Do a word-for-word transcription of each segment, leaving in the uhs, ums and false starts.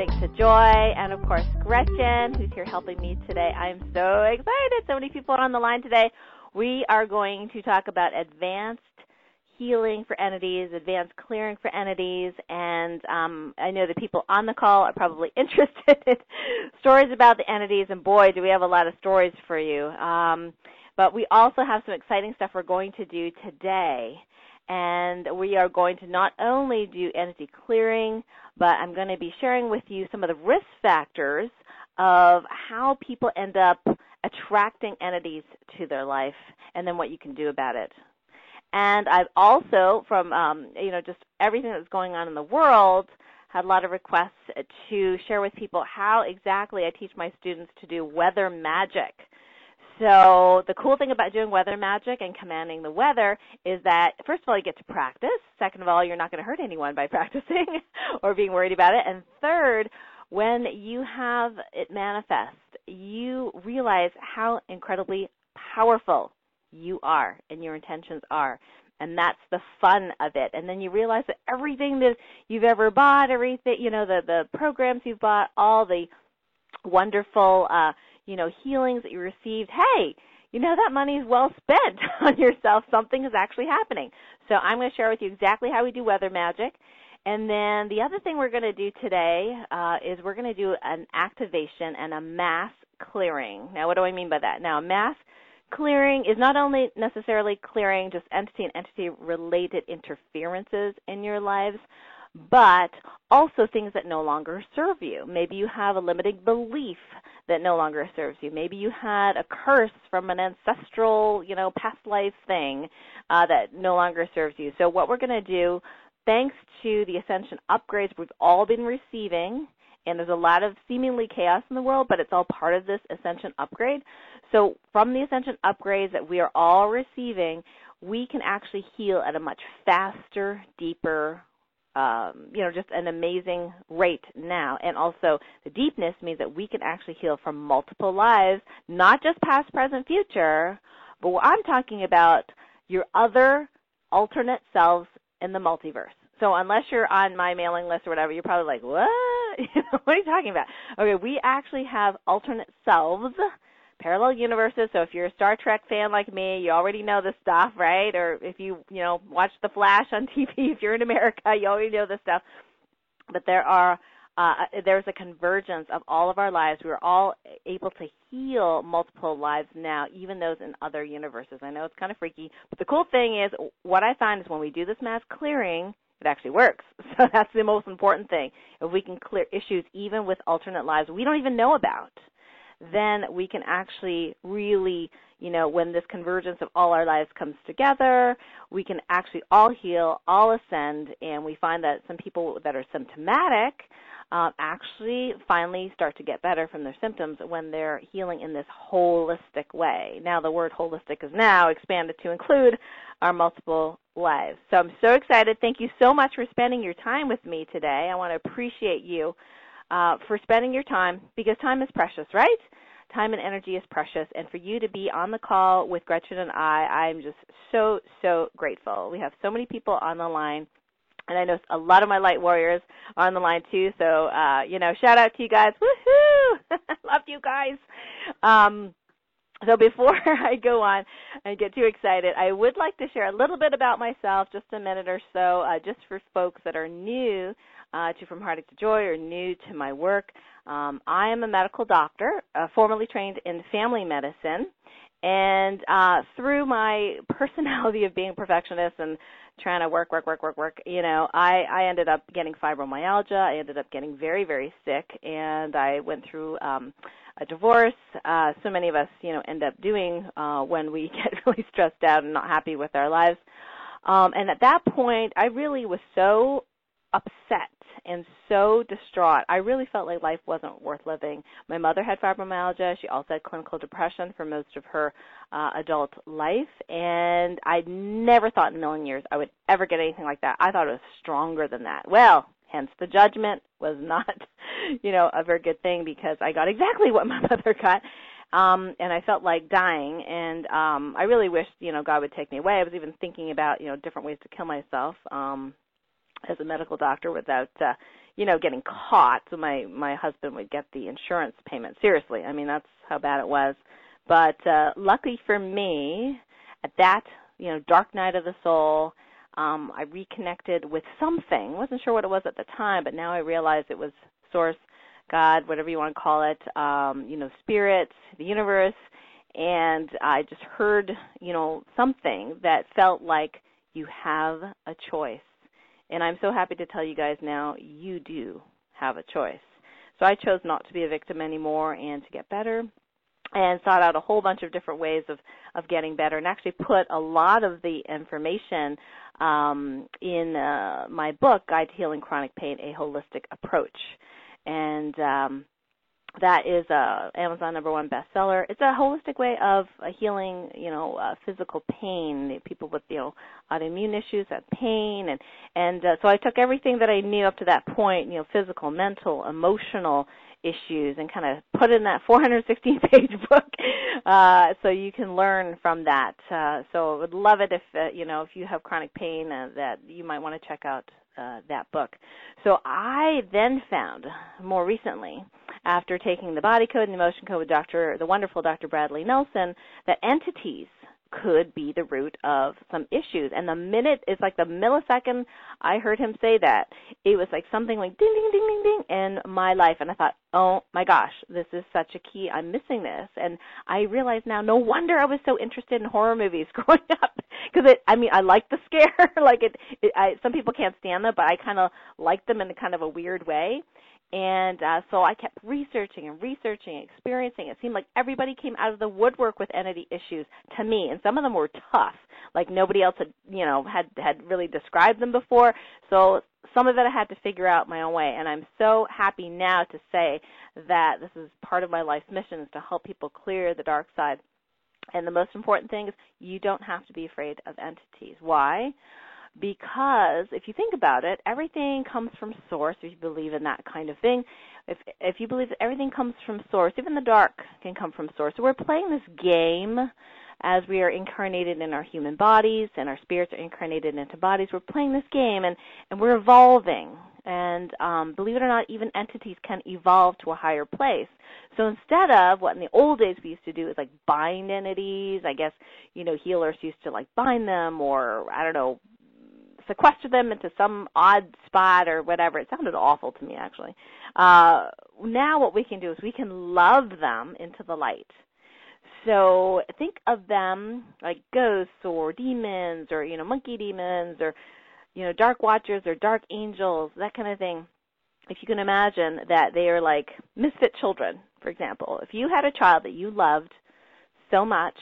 Heartache to Joy, and of course Gretchen, who's here helping me today. I'm so excited. So many people are on the line today. We are going to talk about advanced healing for entities, advanced clearing for entities, and um, I know the people on the call are probably interested in stories about the entities, and boy, do we have a lot of stories for you. Um, but we also have some exciting stuff we're going to do today, and we are going to not only do entity clearing, but I'm going to be sharing with you some of the risk factors of how people end up attracting entities to their life, and then what you can do about it. And I've also, from um, you know, just everything that's going on in the world, had a lot of requests to share with people how exactly I teach my students to do weather magic. So the cool thing about doing weather magic and commanding the weather is that, first of all, you get to practice. Second of all, you're not going to hurt anyone by practicing or being worried about it. And third, when you have it manifest, you realize how incredibly powerful you are and your intentions are. And that's the fun of it. And then you realize that everything that you've ever bought, everything, you know, the, the programs you've bought, all the wonderful, uh, you know, healings that you received, hey, you know, that money is well spent on yourself. Something is actually happening. So I'm going to share with you exactly how we do weather magic. And then the other thing we're going to do today uh, is we're going to do an activation and a mass clearing. Now, what do I mean by that? Now, a mass clearing is not only necessarily clearing just entity and entity-related interferences in your lives, but also things that no longer serve you. Maybe you have a limiting belief that no longer serves you. Maybe you had a curse from an ancestral, you know, past life thing uh, that no longer serves you. So what we're going to do, thanks to the Ascension upgrades we've all been receiving, and there's a lot of seemingly chaos in the world, but it's all part of this Ascension upgrade. So from the Ascension upgrades that we are all receiving, we can actually heal at a much faster, deeper, um, you know, just an amazing rate now. And also the deepness means that we can actually heal from multiple lives, not just past, present, future, but what I'm talking about your other alternate selves in the multiverse. So unless you're on my mailing list or whatever, you're probably like, what? You know, what are you talking about? Okay, we actually have alternate selves, parallel universes. So if you're a Star Trek fan like me, you already know this stuff, right? Or if you, you know, watch The Flash on T V, if you're in America, you already know this stuff. But there are, uh, there's a convergence of all of our lives. We're all able to heal multiple lives now, even those in other universes. I know it's kind of freaky, but the cool thing is what I find is when we do this mass clearing, it actually works. So that's the most important thing. If we can clear issues even with alternate lives we don't even know about, then we can actually really, you know, when this convergence of all our lives comes together, we can actually all heal, all ascend, and we find that some people that are symptomatic uh, actually finally start to get better from their symptoms when they're healing in this holistic way. Now the word holistic is now expanded to include our multiple lives. So I'm so excited. Thank you so much for spending your time with me today. I want to appreciate you uh, for spending your time, because time is precious, right? Time and energy is precious, and for you to be on the call with Gretchen and I, I'm just so, so grateful. We have so many people on the line, and I know a lot of my light warriors are on the line too, so, uh, you know, shout out to you guys. Woohoo! Love you guys. Um, So before I go on and get too excited, I would like to share a little bit about myself, just a minute or so, uh, just for folks that are new uh, to From Heartache to Joy or new to my work. Um, I am a medical doctor, uh, formerly trained in family medicine, and uh, through my personality of being a perfectionist and trying to work, work, work, work, work, you know, I, I ended up getting fibromyalgia. I ended up getting very, very sick, and I went through um, a divorce. Uh, so many of us, you know, end up doing uh, when we get really stressed out and not happy with our lives. Um, and at that point, I really was so upset and so distraught. I really felt like life wasn't worth living. My mother had fibromyalgia. She also had clinical depression for most of her uh, adult life, and I never thought in a million years I would ever get anything like that. I thought it was stronger than that. Well, hence the judgment was not, you know, a very good thing, because I got exactly what my mother got. Um, and I felt like dying, and um, I really wished, you know, God would take me away. I was even thinking about, you know, different ways to kill myself. Um, as a medical doctor without, uh, you know, getting caught. So my, my husband would get the insurance payment. Seriously, I mean, that's how bad it was. But uh, luckily for me, at that, you know, dark night of the soul, um, I reconnected with something. Wasn't sure what it was at the time, but now I realize it was Source, God, whatever you want to call it, um, you know, spirit, the universe, and I just heard, you know, something that felt like you have a choice. And I'm so happy to tell you guys now, you do have a choice. So I chose not to be a victim anymore and to get better, and sought out a whole bunch of different ways of, of getting better, and actually put a lot of the information um, in uh, my book, Guide to Healing Chronic Pain, A Holistic Approach. And um, that is a Amazon number one bestseller. It's a holistic way of uh, healing, you know, uh, physical pain. People with, you know, autoimmune issues have pain, and and uh, so I took everything that I knew up to that point, you know, physical, mental, emotional issues, and kind of put in that four hundred sixteen page book, uh, so you can learn from that. Uh, so I would love it if uh, you know, if you have chronic pain, uh, that you might want to check out uh, that book. So I then found more recently, after taking the Body Code and the Emotion Code with Doctor the wonderful Doctor Bradley Nelson, that entities could be the root of some issues. And the minute, it's like the millisecond I heard him say that, it was like something like ding, ding, ding, ding, ding in my life. And I thought, oh my gosh, this is such a key. I'm missing this. And I realize now, no wonder I was so interested in horror movies growing up. Because it, I mean, I like the scare. like it, it I, some people can't stand them, but I kind of like them in a kind of a weird way. And uh, so I kept researching and researching, experiencing. It seemed like everybody came out of the woodwork with entity issues to me, and some of them were tough, like nobody else had, you know, had had really described them before. So some of it I had to figure out my own way, and I'm so happy now to say that this is part of my life's mission, is to help people clear the dark side. And the most important thing is you don't have to be afraid of entities. Why? Because if you think about it, everything comes from Source, if you believe in that kind of thing. If if you believe that everything comes from Source, even the dark can come from Source. So we're playing this game as we are incarnated in our human bodies, and our spirits are incarnated into bodies. We're playing this game, and, and we're evolving. And um, believe it or not, even entities can evolve to a higher place. So instead of what in the old days we used to do is like bind entities, I guess, you know, healers used to like bind them, or, I don't know, sequester them into some odd spot or whatever. It sounded awful to me, actually. Uh, now what we can do is we can love them into the light. So think of them like ghosts or demons, or, you know, monkey demons, or, you know, dark watchers or dark angels, that kind of thing. If you can imagine that they are like misfit children, for example. If you had a child that you loved so much,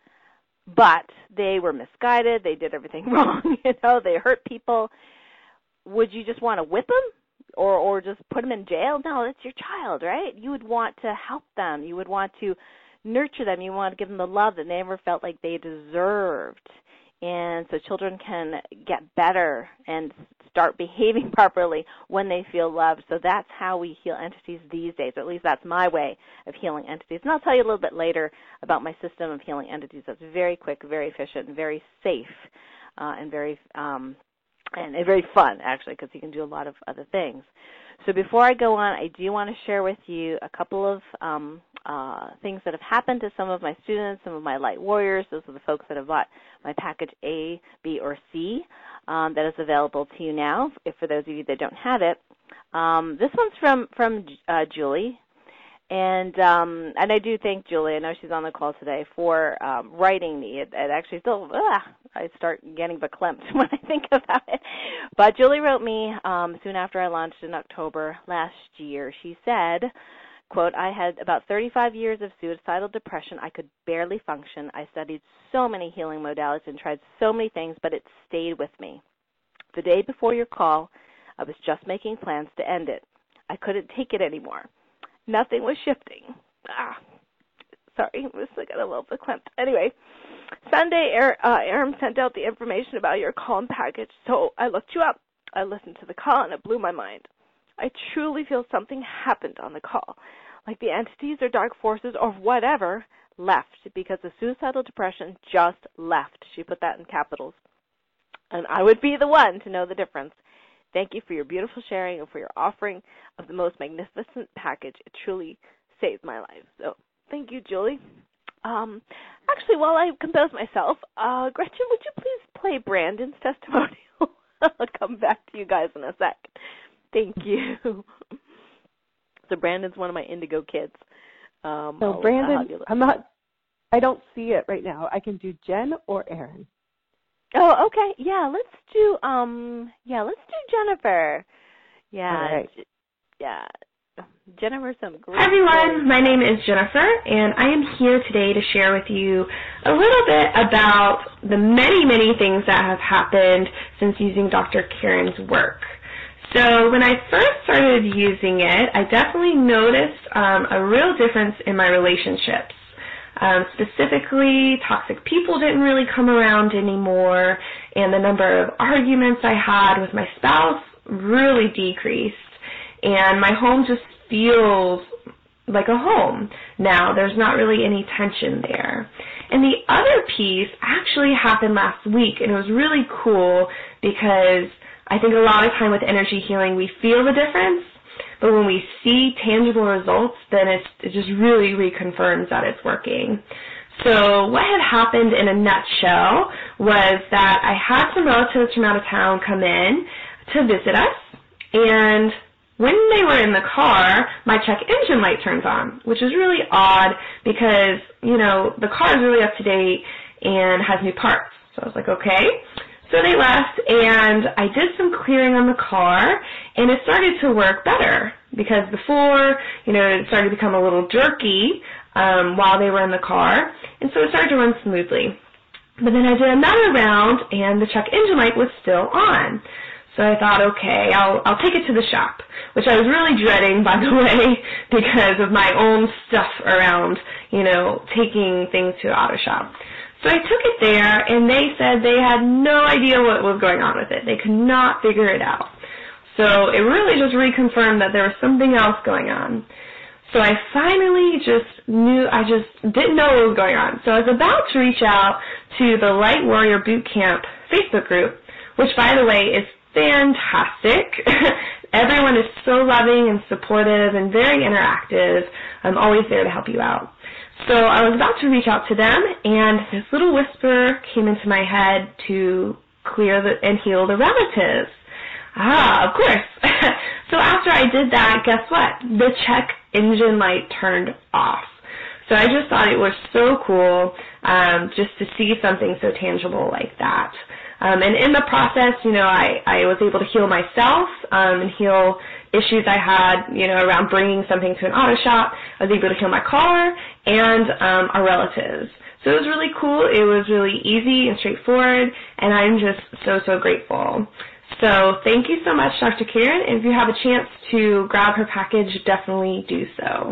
but they were misguided, they did everything wrong, you know, they hurt people, would you just want to whip them or, or just put them in jail? No, it's your child, right? You would want to help them. You would want to nurture them. You want to give them the love that they never felt like they deserved. And so children can get better and start behaving properly when they feel loved. So that's how we heal entities these days, or at least that's my way of healing entities. And I'll tell you a little bit later about my system of healing entities. That's very quick, very efficient, and very safe, uh, and very um, and very fun, actually, because you can do a lot of other things. So before I go on, I do want to share with you a couple of um, uh, things that have happened to some of my students, some of my light warriors. Those are the folks that have bought my package A, B, or C um, that is available to you now, if for those of you that don't have it. Um, this one's from, from uh, Julie. And um, and I do thank Julie, I know she's on the call today, for um, writing me. It, it actually still, ugh, I start getting verklempt when I think about it. But Julie wrote me um, soon after I launched in October last year. She said, quote, I had about thirty-five years of suicidal depression. I could barely function. I studied so many healing modalities and tried so many things, but it stayed with me. The day before your call, I was just making plans to end it. I couldn't take it anymore. Nothing was shifting. Ah, sorry, I was like a little bit clamped. Anyway, Sunday, uh, Aram sent out the information about your call and package, so I looked you up. I listened to the call, and it blew my mind. I truly feel something happened on the call, like the entities or dark forces or whatever left, because the suicidal depression just left. She put that in capitals. And I would be the one to know the difference. Thank you for your beautiful sharing and for your offering of the most magnificent package. It truly saved my life. So thank you, Julie. Um, actually, while I compose myself, uh, Gretchen, would you please play Brandon's testimonial? I'll come back to you guys in a sec. Thank you. So Brandon's one of my indigo kids. Um, so I'll, Brandon, I'll I'm not, I don't see it right now. I can do Jen or Erin. Oh, okay. Yeah, let's do, um, yeah, let's do Jennifer. Yeah. All right. Yeah. Jennifer, some great Hi everyone, stories. my name is Jennifer, and I am here today to share with you a little bit about the many, many things that have happened since using Doctor Karen's work. So when I first started using it, I definitely noticed um, a real difference in my relationships. Um, specifically, toxic people didn't really come around anymore, and the number of arguments I had with my spouse really decreased. And my home just feels like a home now. There's not really any tension there. And the other piece actually happened last week, and it was really cool because I think a lot of time with energy healing we feel the difference, but when we see tangible results, then it's, it just really reconfirms that it's working. So what had happened in a nutshell was that I had some relatives from out of town come in to visit us, and when they were in the car, my check engine light turns on, which is really odd because, you know, the car is really up to date and has new parts. So I was like, okay. So they left, and I did some clearing on the car, and it started to work better because before, you know, it started to become a little jerky um, while they were in the car, and so it started to run smoothly. But then I did another round, and the check engine light was still on. So I thought, okay, I'll, I'll take it to the shop, which I was really dreading, by the way, because of my own stuff around, you know, taking things to an auto shop. So I took it there, and they said they had no idea what was going on with it. They could not figure it out. So it really just reconfirmed that there was something else going on. So I finally just knew, I just didn't know what was going on. So I was about to reach out to the Light Warrior Boot Camp Facebook group, which, by the way, is fantastic. Everyone is so loving and supportive and very interactive. I'm always there to help you out. So I was about to reach out to them, and this little whisper came into my head to clear the, and heal the relatives. Ah, of course. So after I did that, guess what? The check engine light turned off. So I just thought it was so cool um, just to see something so tangible like that. Um, and in the process, you know, I, I was able to heal myself um, and heal issues I had, you know, around bringing something to an auto shop. I was able to heal my car and um, our relatives. So it was really cool. It was really easy and straightforward, and I'm just so, so grateful. So thank you so much, Doctor Karen. And if you have a chance to grab her package, definitely do so.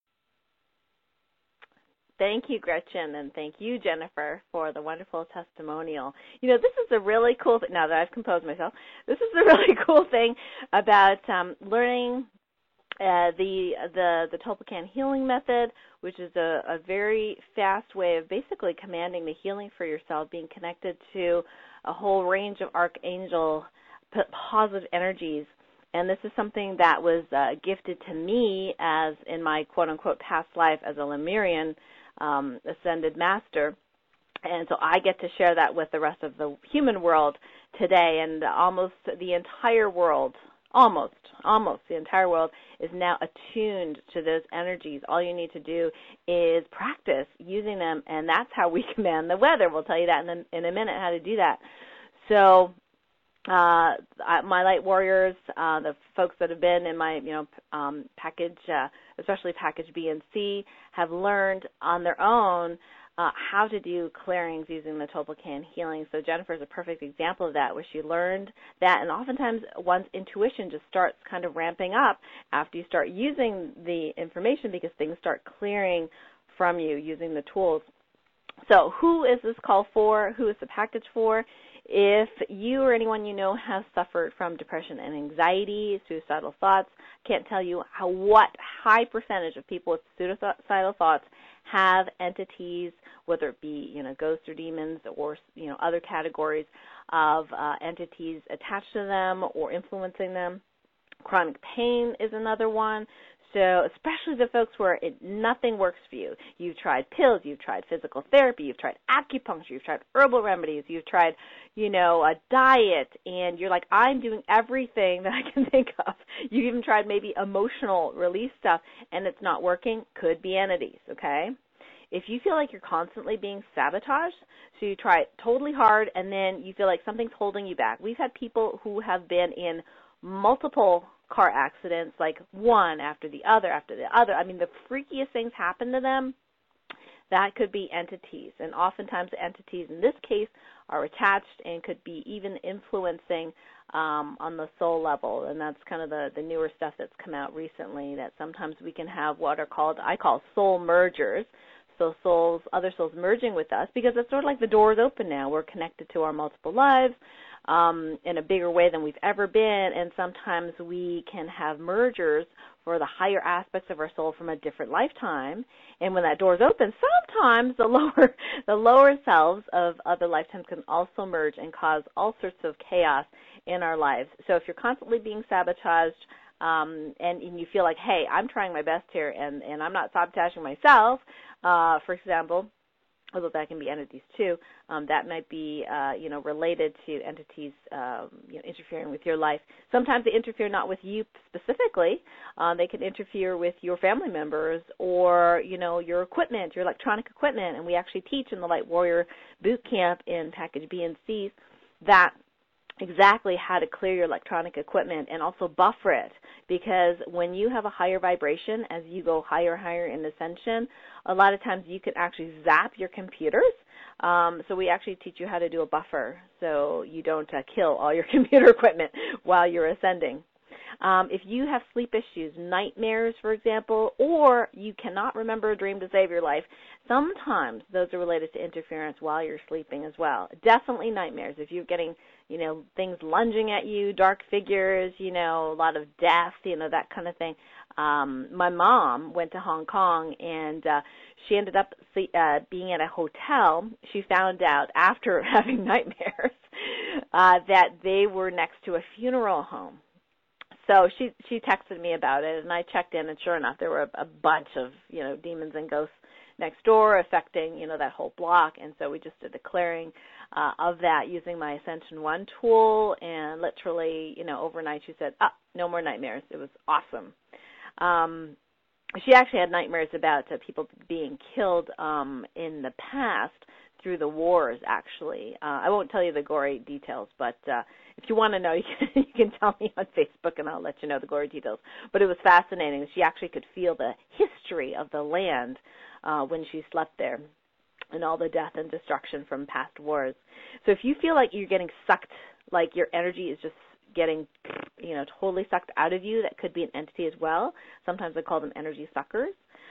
Thank you, Gretchen, and thank you, Jennifer, for the wonderful testimonial. You know, this is a really cool thing. Now that I've composed myself, this is a really cool thing about um, learning uh, the the the Tolpaccan healing method, which is a, a very fast way of basically commanding the healing for yourself, being connected to a whole range of archangel positive energies. And this is something that was uh, gifted to me as in my quote-unquote past life as a Lemurian um, ascended master. And so I get to share that with the rest of the human world today. And almost the entire world, almost, almost the entire world is now attuned to those energies. All you need to do is practice using them, and that's how we command the weather. We'll tell you that in a, in a minute, how to do that. So Uh, my light warriors, uh, the folks that have been in my, you know, um, package, uh, especially package B and C, have learned on their own uh, how to do clearings using the Tolpaccan healing. So Jennifer is a perfect example of that, where she learned that, and oftentimes one's intuition just starts kind of ramping up after you start using the information, because things start clearing from you using the tools. So who is this call for? Who is the package for? If you or anyone you know has suffered from depression and anxiety, suicidal thoughts, can't tell you how what high percentage of people with suicidal thoughts have entities, whether it be, you know, ghosts or demons or, you know, other categories of uh, entities attached to them or influencing them. Chronic pain is another one. So especially the folks where it, nothing works for you. You've tried pills, you've tried physical therapy, you've tried acupuncture, you've tried herbal remedies, you've tried, you know, a diet, and you're like, I'm doing everything that I can think of. You've even tried maybe emotional release stuff, and it's not working. Could be entities, okay? If you feel like you're constantly being sabotaged, so you try it totally hard, and then you feel like something's holding you back. We've had people who have been in multiple car accidents, like one after the other after the other. I mean, the freakiest things happen to them. That could be entities, and oftentimes the entities in this case are attached and could be even influencing um, on the soul level, and that's kind of the, the newer stuff that's come out recently, that sometimes we can have what are called, I call soul mergers, so souls, other souls merging with us, because it's sort of like the door is open now. We're connected to our multiple lives um, in a bigger way than we've ever been, and sometimes we can have mergers for the higher aspects of our soul from a different lifetime. And when that door is open, sometimes the lower the lower selves of other lifetimes can also merge and cause all sorts of chaos in our lives. So if you're constantly being sabotaged, Um, and, and you feel like, hey, I'm trying my best here, and, and I'm not sabotaging myself, uh, for example, although that can be entities too, um, that might be, uh, you know, related to entities um, you know, interfering with your life. Sometimes they interfere not with you specifically. Uh, they can interfere with your family members or, you know, your equipment, your electronic equipment. And we actually teach in the Light Warrior Boot Camp in Package B and C that exactly how to clear your electronic equipment and also buffer it, because when you have a higher vibration, as you go higher and higher in ascension, a lot of times you can actually zap your computers. Um, so we actually teach you how to do a buffer so you don't uh, kill all your computer equipment while you're ascending. Um, if you have sleep issues, nightmares, for example, or you cannot remember a dream to save your life, sometimes those are related to interference while you're sleeping as well. Definitely nightmares. If you're getting, you know, things lunging at you, dark figures, you know, a lot of death, you know, that kind of thing. Um, my mom went to Hong Kong, and uh, she ended up uh, being at a hotel. She found out after having nightmares uh, that they were next to a funeral home. So she she texted me about it, and I checked in, and sure enough, there were a, a bunch of, you know, demons and ghosts next door affecting, you know, that whole block. And so we just did a clearing uh, of that using my Ascension One tool, and literally, you know, overnight she said, ah, no more nightmares. It was awesome. Um, she actually had nightmares about uh, people being killed um, in the past through the wars, actually. Uh, I won't tell you the gory details, but uh, if you want to know, you can, you can tell me on Facebook, and I'll let you know the gory details. But it was fascinating. She actually could feel the history of the land uh, when she slept there, and all the death and destruction from past wars. So if you feel like you're getting sucked, like your energy is just getting, you know, totally sucked out of you, that could be an entity as well. Sometimes I call them energy suckers.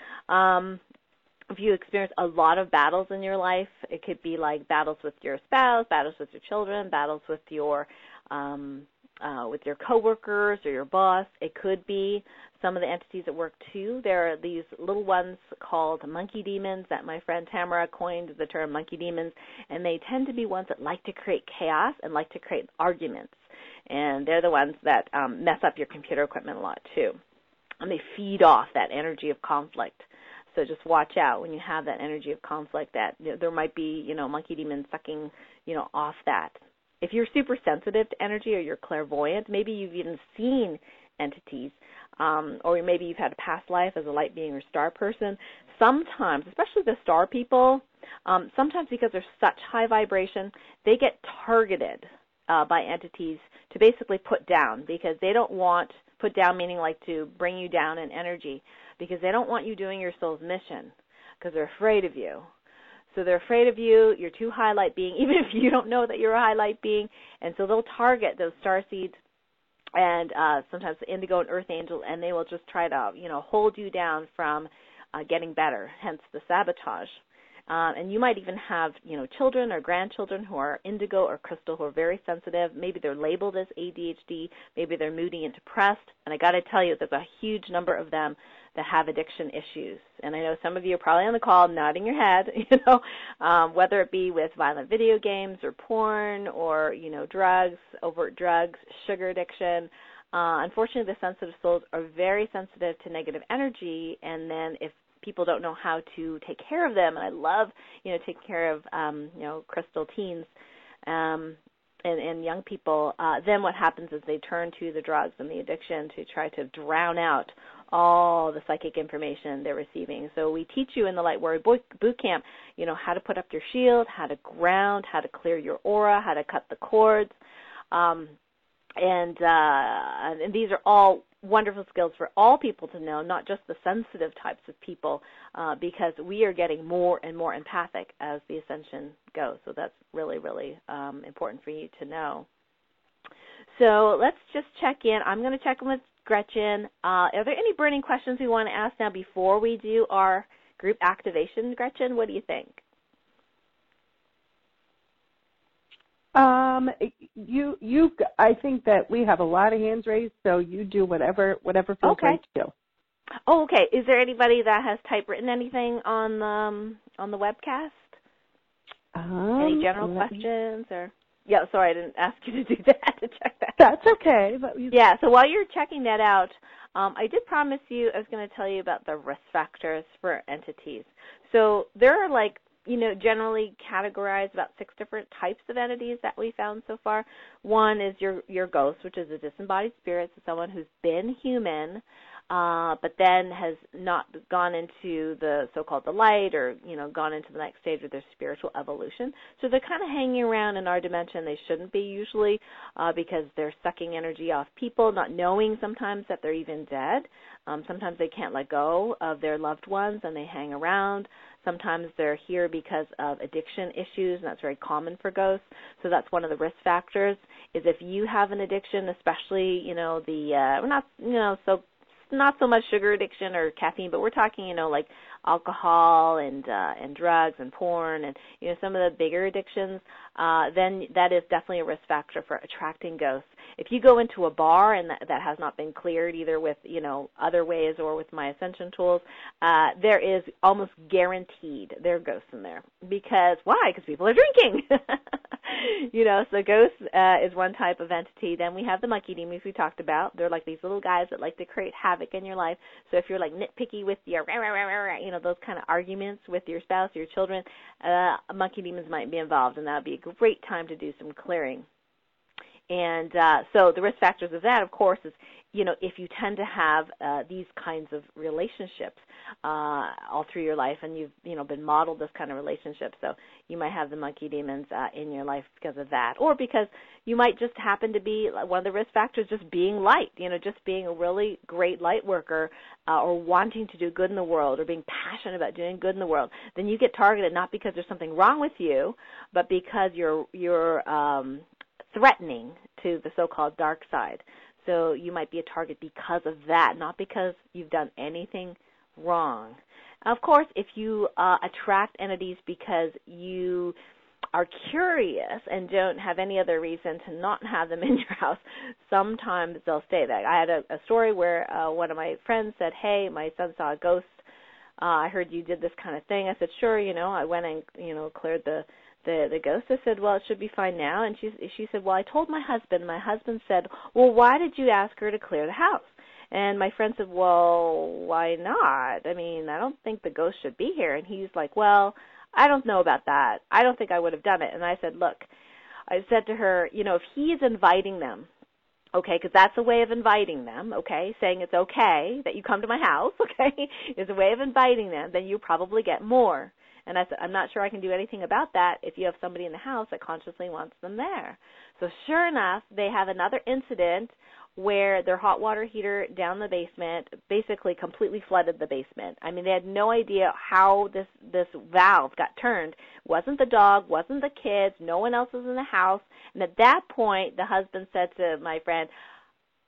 Um, if you experience a lot of battles in your life, it could be like battles with your spouse, battles with your children, battles with your um, uh, with your coworkers or your boss. It could be some of the entities at work too. There are these little ones called monkey demons that my friend Tamara coined the term monkey demons, and they tend to be ones that like to create chaos and like to create arguments. And they're the ones that um, mess up your computer equipment a lot too. And they feed off that energy of conflict. So just watch out when you have that energy of conflict, that you know, there might be, you know, monkey demons sucking, you know, off that. If you're super sensitive to energy or you're clairvoyant, maybe you've even seen entities, um, or maybe you've had a past life as a light being or star person. Sometimes, especially the star people, um, sometimes because they're such high vibration, they get targeted uh, by entities to basically put down, because they don't want, put down meaning like to bring you down in energy, because they don't want you doing your soul's mission, because they're afraid of you. So they're afraid of you, you're too high light being, even if you don't know that you're a high light being, and so they'll target those star seeds and uh, sometimes the indigo and earth angel, and they will just try to, you know, hold you down from uh, getting better, hence the sabotage. Um, and you might even have, you know, children or grandchildren who are indigo or crystal who are very sensitive. Maybe they're labeled as A D H D. Maybe they're moody and depressed. And I got to tell you, there's a huge number of them that have addiction issues. And I know some of you are probably on the call nodding your head, you know, um, whether it be with violent video games or porn or, you know, drugs, overt drugs, sugar addiction. Uh, unfortunately, the sensitive souls are very sensitive to negative energy, and then if people don't know how to take care of them, and I love, you know, taking care of, um, you know, crystal teens um, and, and young people, uh, then what happens is they turn to the drugs and the addiction to try to drown out all the psychic information they're receiving. So we teach you in the Light Warrior Boot Camp, you know, how to put up your shield, how to ground, how to clear your aura, how to cut the cords, um, and, uh, and these are all wonderful skills for all people to know, not just the sensitive types of people, uh, because we are getting more and more empathic as the ascension goes. So that's really, really um, important for you to know. So let's just check in. I'm going to check in with Gretchen. Uh, are there any burning questions we want to ask now before we do our group activation? Gretchen, what do you think? Um, you, you, I think that we have a lot of hands raised, so you do whatever, whatever feels okay. right to you. Oh, okay. Is there anybody that has typewritten anything on the um, on the webcast? Um, Any general questions or? Yeah, sorry, I didn't ask you to do that to check that. That's okay. But you... Yeah. So while you're checking that out, um, I did promise you I was going to tell you about the risk factors for entities. So there are like, you know, generally categorized about six different types of entities that we found so far. One is your your ghost, which is a disembodied spirit, so someone who's been human, uh, but then has not gone into the so-called the light or, you know, gone into the next stage of their spiritual evolution. So they're kind of hanging around in our dimension. They shouldn't be usually uh, because they're sucking energy off people, not knowing sometimes that they're even dead. Um, sometimes they can't let go of their loved ones and they hang around. Sometimes they're here because of addiction issues, and that's very common for ghosts. So that's one of the risk factors, is if you have an addiction, especially, you know, the, uh, we're not, you know, so not so much sugar addiction or caffeine, but we're talking, you know, like alcohol and uh, and drugs and porn and, you know, some of the bigger addictions, uh, then that is definitely a risk factor for attracting ghosts. If you go into a bar and that, that has not been cleared either with, you know, other ways or with my ascension tools, uh, there is almost guaranteed there are ghosts in there. Because, why? Because people are drinking. You know, so ghosts uh, is one type of entity. Then we have the monkey demons we talked about. They're like these little guys that like to create havoc in your life. So if you're like nitpicky with your, you know, those kind of arguments with your spouse, your children, uh, monkey demons might be involved, and that would be a great time to do some clearing. And uh, so the risk factors of that, of course, is, you know, if you tend to have uh, these kinds of relationships uh, all through your life, and you've, you know, been modeled this kind of relationship, so you might have the monkey demons uh, in your life because of that, or because you might just happen to be one of the risk factors, just being light, you know, just being a really great light worker, uh, or wanting to do good in the world, or being passionate about doing good in the world. Then you get targeted not because there's something wrong with you, but because you're you're um, threatening to the so-called dark side. So you might be a target because of that, not because you've done anything wrong. Of course, if you uh, attract entities because you are curious and don't have any other reason to not have them in your house, sometimes they'll stay there. I had a, a story where uh, one of my friends said, hey, my son saw a ghost. Uh, I heard you did this kind of thing. I said, sure, you know, I went and, you know, cleared the The, the ghost. I said, well, it should be fine now. And she, she said, well, I told my husband. My husband said, well, why did you ask her to clear the house? And my friend said, well, why not? I mean, I don't think the ghost should be here. And he's like, well, I don't know about that. I don't think I would have done it. And I said, look, I said to her, you know, if he's inviting them, okay, because that's a way of inviting them, okay, saying it's okay that you come to my house, okay, is a way of inviting them, then you probably get more. And I said, I'm not sure I can do anything about that if you have somebody in the house that consciously wants them there. So sure enough, they have another incident where their hot water heater down the basement basically completely flooded the basement. I mean, they had no idea how this, this valve got turned. It wasn't the dog, wasn't the kids, no one else was in the house. And at that point, the husband said to my friend,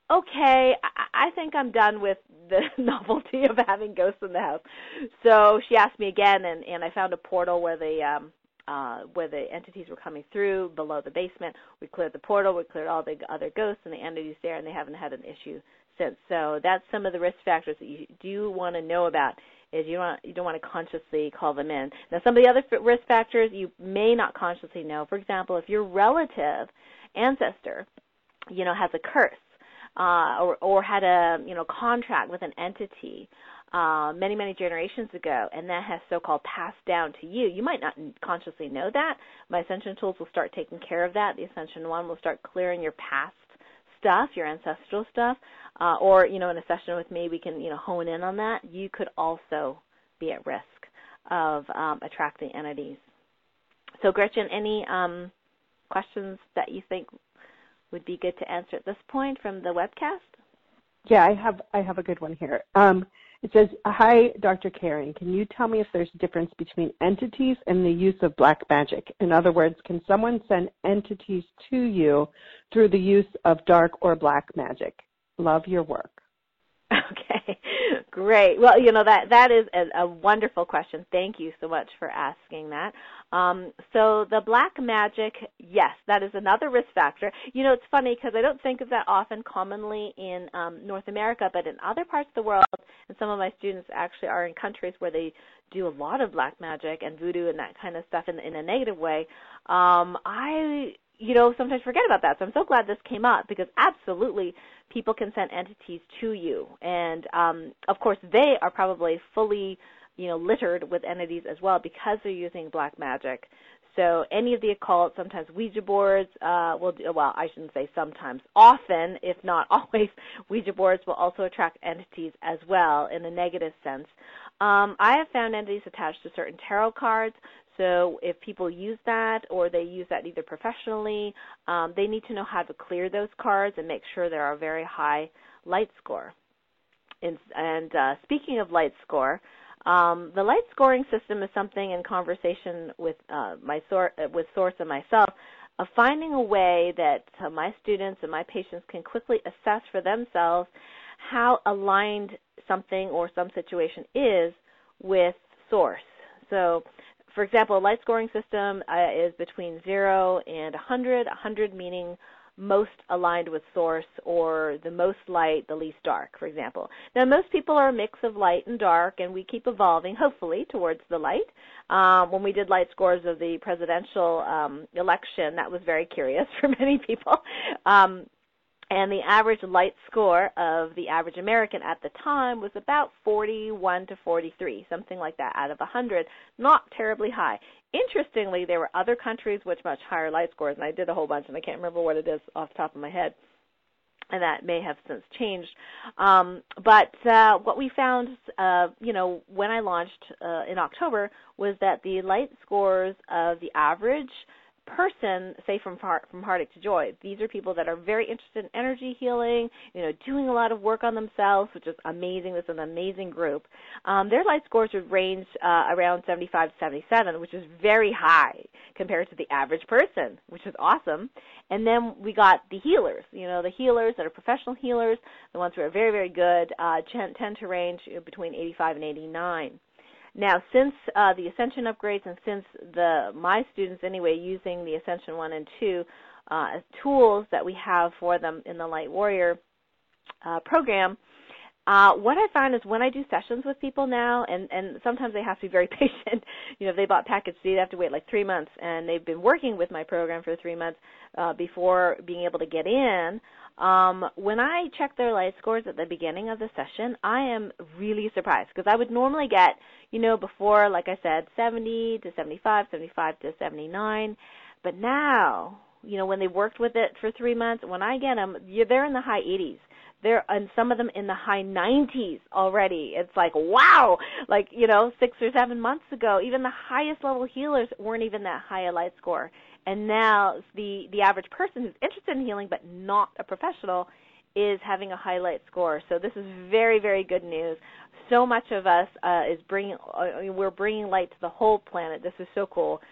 okay, I, I think I'm done with the novelty of having ghosts in the house. So she asked me again, and, and I found a portal where the um, uh, where the entities were coming through below the basement. We cleared the portal, we cleared all the other ghosts and the entities there, and they haven't had an issue since. So that's some of the risk factors that you do want to know about. Is you want you don't want to consciously call them in. Now, some of the other risk factors you may not consciously know. For example, if your relative ancestor, you know, has a curse, uh, or or had a you know contract with an entity uh, many many generations ago, and that has so-called passed down to you, you might not consciously know that. My Ascension tools will start taking care of that. The Ascension One will start clearing your past stuff, your ancestral stuff, uh, or, you know, in a session with me, we can, you know, hone in on that. You could also be at risk of um, attracting entities. So, Gretchen, any um, questions that you think would be good to answer at this point from the webcast? Yeah, I have I have a good one here. Um, it says, hi, Doctor Karen. Can you tell me if there's a difference between entities and the use of black magic? In other words, can someone send entities to you through the use of dark or black magic? Love your work. Okay, great. Well, you know, that that is a, a wonderful question. Thank you so much for asking that. Um, so the black magic, yes, that is another risk factor. You know, it's funny because I don't think of that often commonly in um, North America, but in other parts of the world, and some of my students actually are in countries where they do a lot of black magic and voodoo and that kind of stuff in, in a negative way. Um, I... you know, sometimes forget about that. So I'm so glad this came up because absolutely people can send entities to you. And, um, of course, they are probably fully, you know, littered with entities as well because they're using black magic. So any of the occult, sometimes Ouija boards uh, will do, well, I shouldn't say sometimes, often, if not always, Ouija boards will also attract entities as well in a negative sense. Um, I have found entities attached to certain tarot cards. So if people use that or they use that either professionally, um, they need to know how to clear those cards and make sure there are a very high light score. And, and uh, speaking of light score, um, the light scoring system is something in conversation with uh, my sor- with Source and myself of finding a way that uh, my students and my patients can quickly assess for themselves how aligned something or some situation is with Source. So, for example, a light scoring system uh, is between zero and one hundred, one hundred meaning most aligned with Source or the most light, the least dark, for example. Now, most people are a mix of light and dark, and we keep evolving, hopefully, towards the light. Um, when we did light scores of the presidential um, election, that was very curious for many people. Um, And the average light score of the average American at the time was about forty-one to forty-three, something like that out of one hundred, not terribly high. Interestingly, there were other countries with much higher light scores, and I did a whole bunch, and I can't remember what it is off the top of my head, and that may have since changed. Um, but uh, what we found, uh, you know, when I launched uh, in October was that the light scores of the average person, say from heart, from heartache to joy, these are people that are very interested in energy healing, you know, doing a lot of work on themselves, which is amazing. This is an amazing group. Um, their light scores would range uh, around seventy-five to seventy-seven, which is very high compared to the average person, which is awesome. And then we got the healers, you know, the healers that are professional healers, the ones who are very, very good, uh, tend to range between eighty-five and eighty-nine. Now, since uh, the Ascension upgrades and since the my students, anyway, using the Ascension one and two uh, tools that we have for them in the Light Warrior uh, program, uh, what I find is when I do sessions with people now, and, and sometimes they have to be very patient. You know, if they bought package C, they have to wait like three months, and they've been working with my program for three months uh, before being able to get in. Um, when I check their light scores at the beginning of the session, I am really surprised because I would normally get, you know, before, like I said, seventy to seventy-five, seventy-five to seventy-nine. But now, you know, when they worked with it for three months, when I get them, they're in the high eighties. They're, and some of them in the high nineties already. It's like, wow, like, you know, six or seven months ago, even the highest level healers weren't even that high a light score. And now the, the average person who's interested in healing but not a professional is having a high light score. So this is very, very good news. So much of us uh, is bringing, uh, we're bringing light to the whole planet. This is so cool.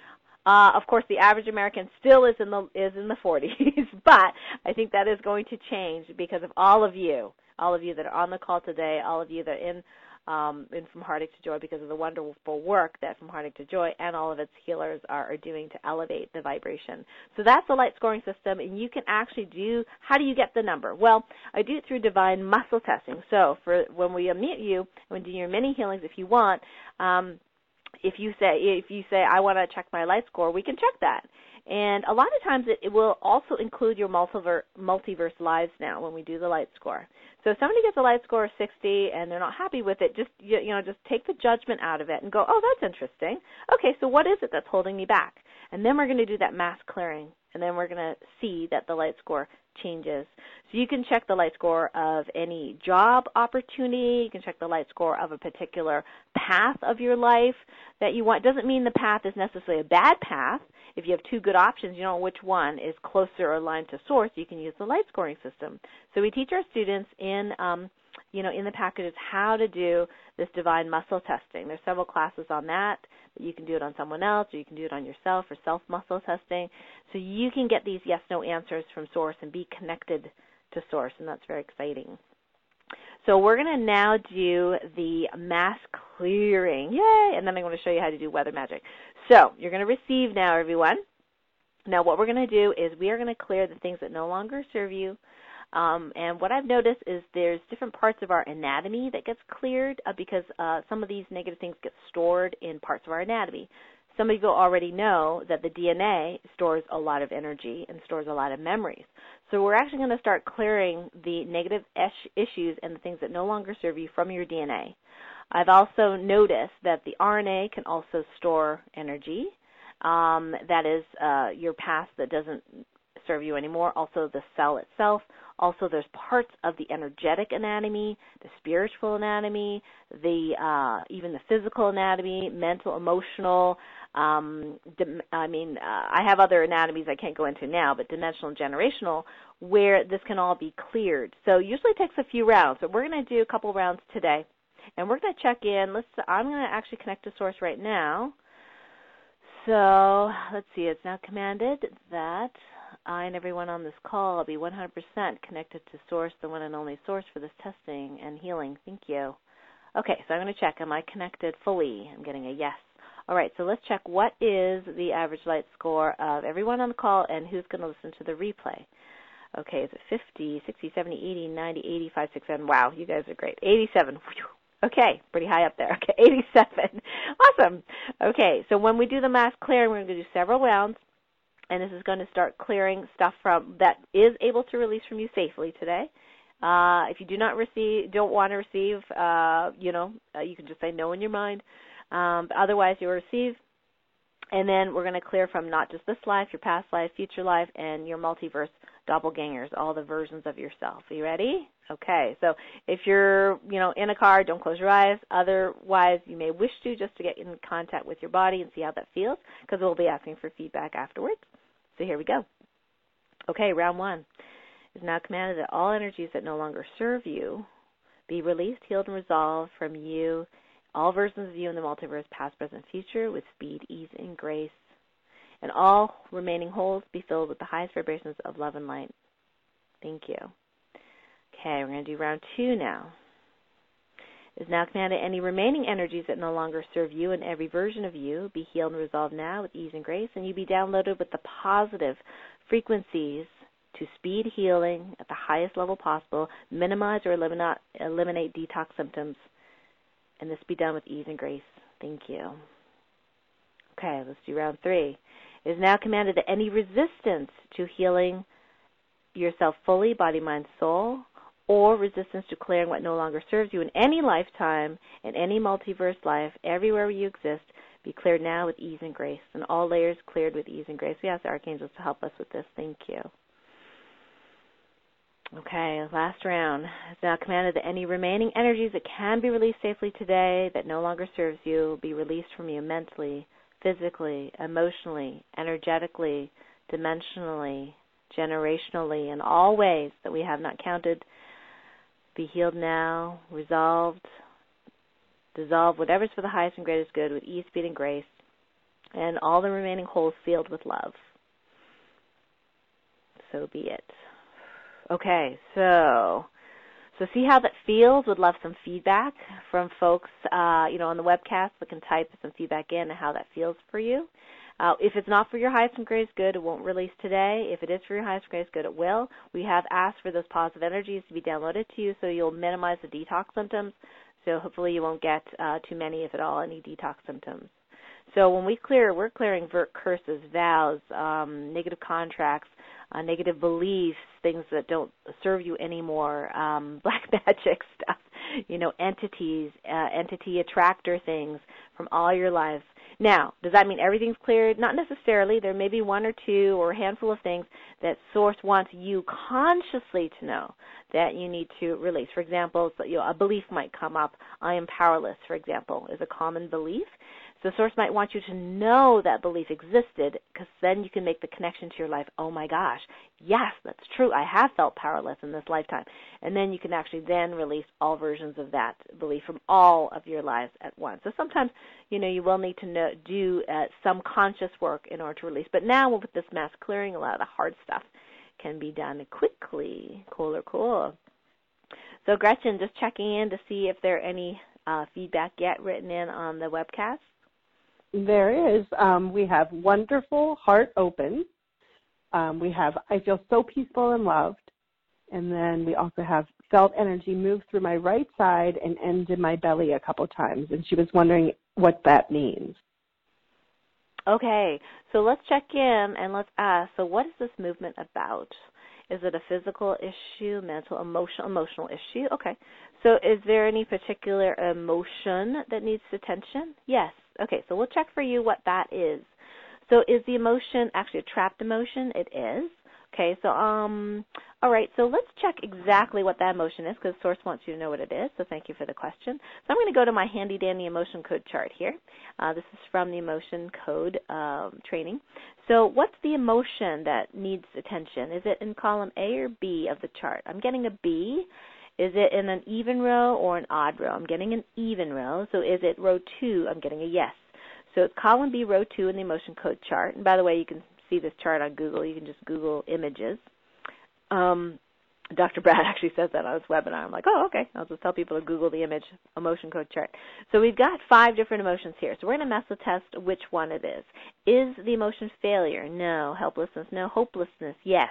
Uh, of course, the average American still is in the is in the forties, but I think that is going to change because of all of you, all of you that are on the call today, all of you that are in um, in From Heartache to Joy, because of the wonderful work that From Heartache to Joy and all of its healers are, are doing to elevate the vibration. So that's the light scoring system, and you can actually do. How do you get the number? Well, I do it through divine muscle testing. So for when we unmute you, when we do your mini healings, if you want. Um, If you say if you say I want to check my light score, we can check that. And a lot of times it, it will also include your multiverse, multiverse lives now when we do the light score. So if somebody gets a light score of sixty and they're not happy with it, just you, you know just take the judgment out of it and go, oh, that's interesting. Okay, so what is it that's holding me back? And then we're going to do that mass clearing, and then we're going to see that the light score changes. So you can check the light score of any job opportunity. You can check the light score of a particular path of your life that you want. It doesn't mean the path is necessarily a bad path. If you have two good options, you know which one is closer or aligned to source, you can use the light scoring system. So we teach our students in um, you know, in the packages how to do this divine muscle testing. There's several classes on that. You can do it on someone else, or you can do it on yourself for self-muscle testing. So you can get these yes-no answers from source and be connected to source, and that's very exciting. So we're going to now do the mass clearing. Yay! And then I'm going to show you how to do weather magic. So you're going to receive now, everyone. Now what we're going to do is we are going to clear the things that no longer serve you. Um, and what I've noticed is there's different parts of our anatomy that gets cleared uh, because uh, some of these negative things get stored in parts of our anatomy. Some of you already know that the D N A stores a lot of energy and stores a lot of memories. So we're actually going to start clearing the negative ish issues and the things that no longer serve you from your D N A. I've also noticed that the R N A can also store energy. Um, that is uh, your past that doesn't serve you anymore. Also the cell itself. Also there's parts of the energetic anatomy, the spiritual anatomy, the uh, even the physical anatomy, mental, emotional. Um, I mean, uh, I have other anatomies I can't go into now, but dimensional and generational, where this can all be cleared. So usually it takes a few rounds, but we're going to do a couple rounds today. And we're going to check in. Let's. I'm going to actually connect to source right now. So let's see. It's now commanded that I and everyone on this call will be one hundred percent connected to source, the one and only source for this testing and healing. Thank you. Okay, so I'm going to check. Am I connected fully? I'm getting a yes. All right, so let's check what is the average light score of everyone on the call and who's going to listen to the replay. Okay, is it fifty, sixty, seventy, eighty, ninety, eighty-five, sixty-seven? Wow, you guys are great. eighty-seven. Okay, pretty high up there. Okay, eighty-seven. Awesome. Okay, so when we do the mass clearing, we're going to do several rounds, and this is going to start clearing stuff from that is able to release from you safely today. Uh, if you do not receive, don't want to receive, uh, you know, uh, you can just say no in your mind. Um, but otherwise, you'll receive. And then we're going to clear from not just this life, your past life, future life, and your multiverse doppelgangers, all the versions of yourself. Are you ready? Okay. So if you're, you know, in a car, don't close your eyes. Otherwise, you may wish to just to get in contact with your body and see how that feels, because we'll be asking for feedback afterwards. So here we go. Okay, round one is now commanded that all energies that no longer serve you be released, healed, and resolved from you, all versions of you in the multiverse, past, present, future, with speed, ease, and grace. And all remaining holes be filled with the highest vibrations of love and light. Thank you. Okay, we're going to do round two now. It is now commanded any remaining energies that no longer serve you and every version of you be healed and resolved now with ease and grace, and you be downloaded with the positive frequencies to speed healing at the highest level possible, minimize or eliminate, eliminate detox symptoms, and this be done with ease and grace. Thank you. Okay, let's do round three. It is now commanded that any resistance to healing yourself fully, body, mind, soul, or resistance to clearing what no longer serves you in any lifetime, in any multiverse life, everywhere you exist, be cleared now with ease and grace, and all layers cleared with ease and grace. We ask the archangels to help us with this. Thank you. Okay, last round. It's now commanded that any remaining energies that can be released safely today that no longer serves you be released from you mentally, physically, emotionally, energetically, dimensionally, generationally, in all ways that we have not counted. Be healed now, resolved, dissolve whatever's for the highest and greatest good with ease, speed, and grace. and all the remaining holes filled with love. So be it. Okay, so so see how that feels? Would love some feedback from folks, uh, you know, on the webcast that can type some feedback in and how that feels for you. Uh, if it's not for your highest and greatest good, it won't release today. If it is for your highest and greatest good, it will. We have asked for those positive energies to be downloaded to you so you'll minimize the detox symptoms. So hopefully you won't get uh, too many, if at all, any detox symptoms. So when we clear, we're clearing curses, vows, um, negative contracts, uh, negative beliefs, things that don't serve you anymore, um, black magic stuff, you know, entities, uh, entity attractor things from all your lives. Now, does that mean everything's cleared? Not necessarily. There may be one or two or a handful of things that Source wants you consciously to know that you need to release. For example, so, you know, a belief might come up. I am powerless, for example, is a common belief. So Source might want you to know that belief existed, because then you can make the connection to your life. Oh my gosh, yes, that's true. I have felt powerless in this lifetime. And then you can actually then release all versions of that belief from all of your lives at once. So sometimes, you know, you will need to know, do uh, some conscious work in order to release. But now with this mass clearing, a lot of the hard stuff can be done quickly. Cool or cool. So Gretchen, just checking in to see if there are any uh, feedback yet written in on the webcast. There is. Um, we have wonderful, heart open. Um, we have I feel so peaceful and loved. And then we also have felt energy move through my right side and end in my belly a couple times. And she was wondering what that means. Okay, so let's check in and let's ask, so what is this movement about? Is it a physical issue, mental, emotional, emotional issue? Okay, so is there any particular emotion that needs attention? Yes. Okay, so we'll check for you what that is. So is the emotion actually a trapped emotion? It is. Okay, so, um, all right, so let's check exactly what that emotion is, because Source wants you to know what it is, so thank you for the question. So I'm going to go to my handy-dandy emotion code chart here. Uh, this is from the emotion code um, training. So what's the emotion that needs attention? Is it in column A or B of the chart? I'm getting a B. Is it in an even row or an odd row? I'm getting an even row. So is it row two? I'm getting a yes. So it's column B, row two in the emotion code chart. And by the way, you can see this chart on Google. You can just Google images. Um, Doctor Brad actually says that on his webinar. I'm like, oh, okay. I'll just tell people to Google the image emotion code chart. So we've got five different emotions here. So we're going to method test which one it is. Is the emotion failure? No. Helplessness? No. Hopelessness? Yes.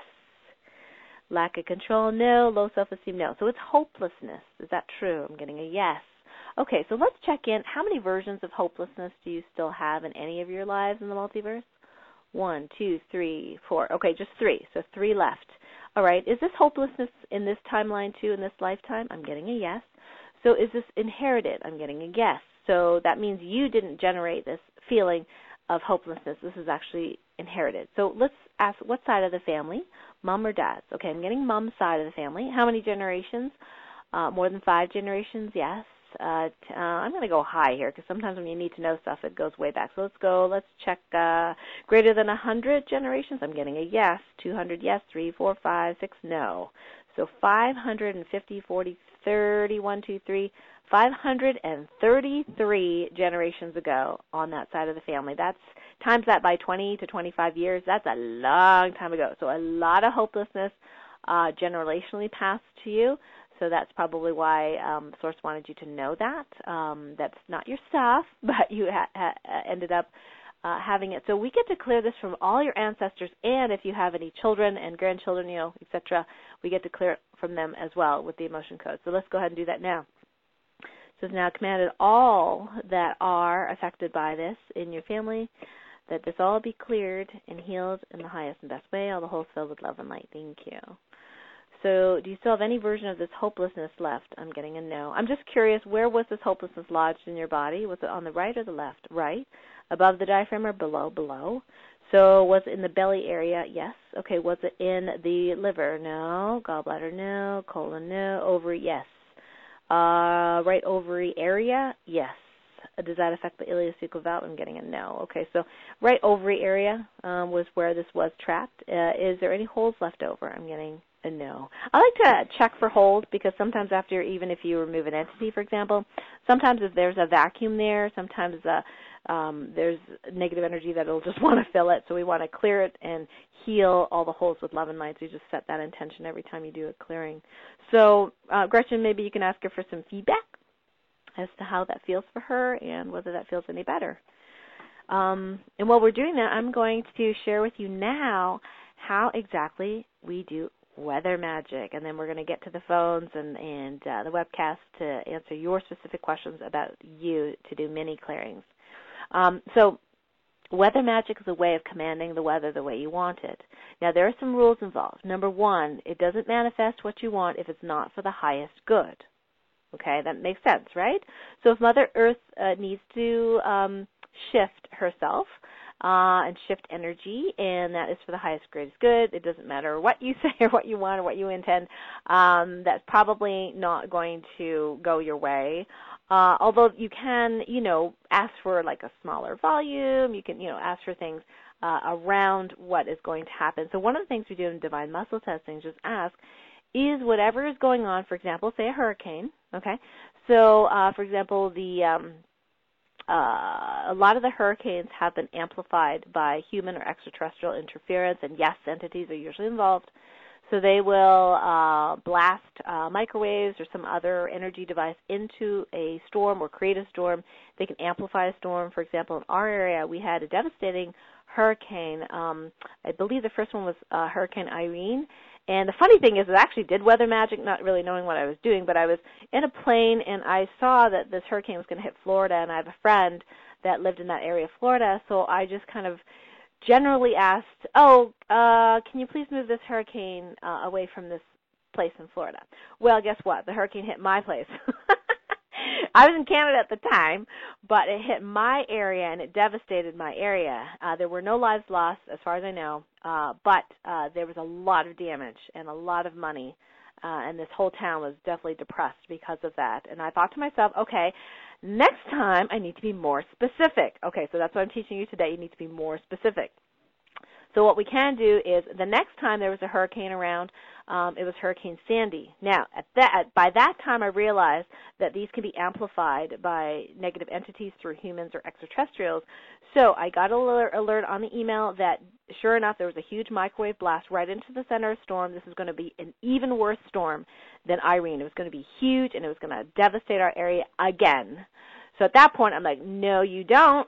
Lack of control? No. Low self-esteem? No. So it's hopelessness. Is that true? I'm getting a yes. Okay, so let's check in. How many versions of hopelessness do you still have in any of your lives in the multiverse? One, two, three, four. Okay, just three. So three left. All right. Is this hopelessness in this timeline too, in this lifetime? I'm getting a yes. So is this inherited? I'm getting a yes. So that means you didn't generate this feeling of hopelessness. This is actually inherited. So let's ask, what side of the family? Mom or dad's? Okay, I'm getting mom's side of the family. How many generations? Uh, more than five generations? Yes. Uh, t- uh, I'm going to go high here, because sometimes when you need to know stuff, it goes way back. So let's go, let's check uh, greater than one hundred generations. I'm getting a yes. two hundred, yes. three, four, five, six, no. So five hundred fifty, forty, thirty, one, two, three, five hundred thirty-three generations ago on that side of the family. That's times that by twenty to twenty-five years. That's a long time ago. So a lot of hopelessness uh, generationally passed to you. So that's probably why um, Source wanted you to know that. Um, that's not your stuff, but you ha- ha- ended up uh, having it. So we get to clear this from all your ancestors, and if you have any children and grandchildren, you know, et cetera, we get to clear it from them as well with the emotion code. So let's go ahead and do that now. So it's now commanded all that are affected by this in your family, that this all be cleared and healed in the highest and best way, all the holes filled with love and light. Thank you. So do you still have any version of this hopelessness left? I'm getting a no. I'm just curious, where was this hopelessness lodged in your body? Was it on the right or the left? Right. Above the diaphragm or below? Below. So was it in the belly area? Yes. Okay, was it in the liver? No. Gallbladder? No. Colon? No. Ovary? Yes. Uh, right ovary area? Yes. Does that affect the ileocecal valve? I'm getting a no. Okay, so right ovary area um, was where this was trapped. Uh, is there any holes left over? I'm getting a no. I like to check for holes because sometimes after, even if you remove an entity, for example, sometimes if there's a vacuum there, sometimes a, um, there's negative energy that will just want to fill it. So we want to clear it and heal all the holes with love and light. So you just set that intention every time you do a clearing. So uh, Gretchen, maybe you can ask her for some feedback as to how that feels for her and whether that feels any better. Um, and while we're doing that, I'm going to share with you now how exactly we do weather magic, and then we're going to get to the phones and, and uh, the webcast to answer your specific questions about you to do mini clearings. Um, so weather magic is a way of commanding the weather the way you want it. Now, there are some rules involved. Number one, it doesn't manifest what you want if it's not for the highest good. Okay, that makes sense, right? So if Mother Earth uh, needs to um, shift herself, Uh, and shift energy, and that is for the highest, greatest good. It doesn't matter what you say or what you want or what you intend. Um, that's probably not going to go your way. Uh, although you can, you know, ask for like a smaller volume. You can, you know, ask for things uh, around what is going to happen. So one of the things we do in Divine Muscle Testing is just ask, is whatever is going on, for example, say a hurricane, okay? So, uh, for example, the... Um, Uh, a lot of the hurricanes have been amplified by human or extraterrestrial interference, and yes, entities are usually involved. So they will uh, blast uh, microwaves or some other energy device into a storm or create a storm. They can amplify a storm. For example, in our area, we had a devastating hurricane. Um, I believe the first one was uh, Hurricane Irene. And the funny thing is, I actually did weather magic, not really knowing what I was doing, but I was in a plane, and I saw that this hurricane was going to hit Florida, and I have a friend that lived in that area of Florida, so I just kind of generally asked, oh, uh, can you please move this hurricane uh, away from this place in Florida? Well, guess what? The hurricane hit my place. I was in Canada at the time, but it hit my area, and it devastated my area. Uh, there were no lives lost, as far as I know, uh, but uh, there was a lot of damage and a lot of money, uh, and this whole town was definitely depressed because of that. And I thought to myself, okay, next time I need to be more specific. Okay, so that's what I'm teaching you today. You need to be more specific. So what we can do is the next time there was a hurricane around, um, it was Hurricane Sandy. Now, at that, by that time I realized that these can be amplified by negative entities through humans or extraterrestrials. So I got an alert, alert on the email that, sure enough, there was a huge microwave blast right into the center of the storm. This is going to be an even worse storm than Irene. It was going to be huge, and it was going to devastate our area again. So at that point, I'm like, no, you don't.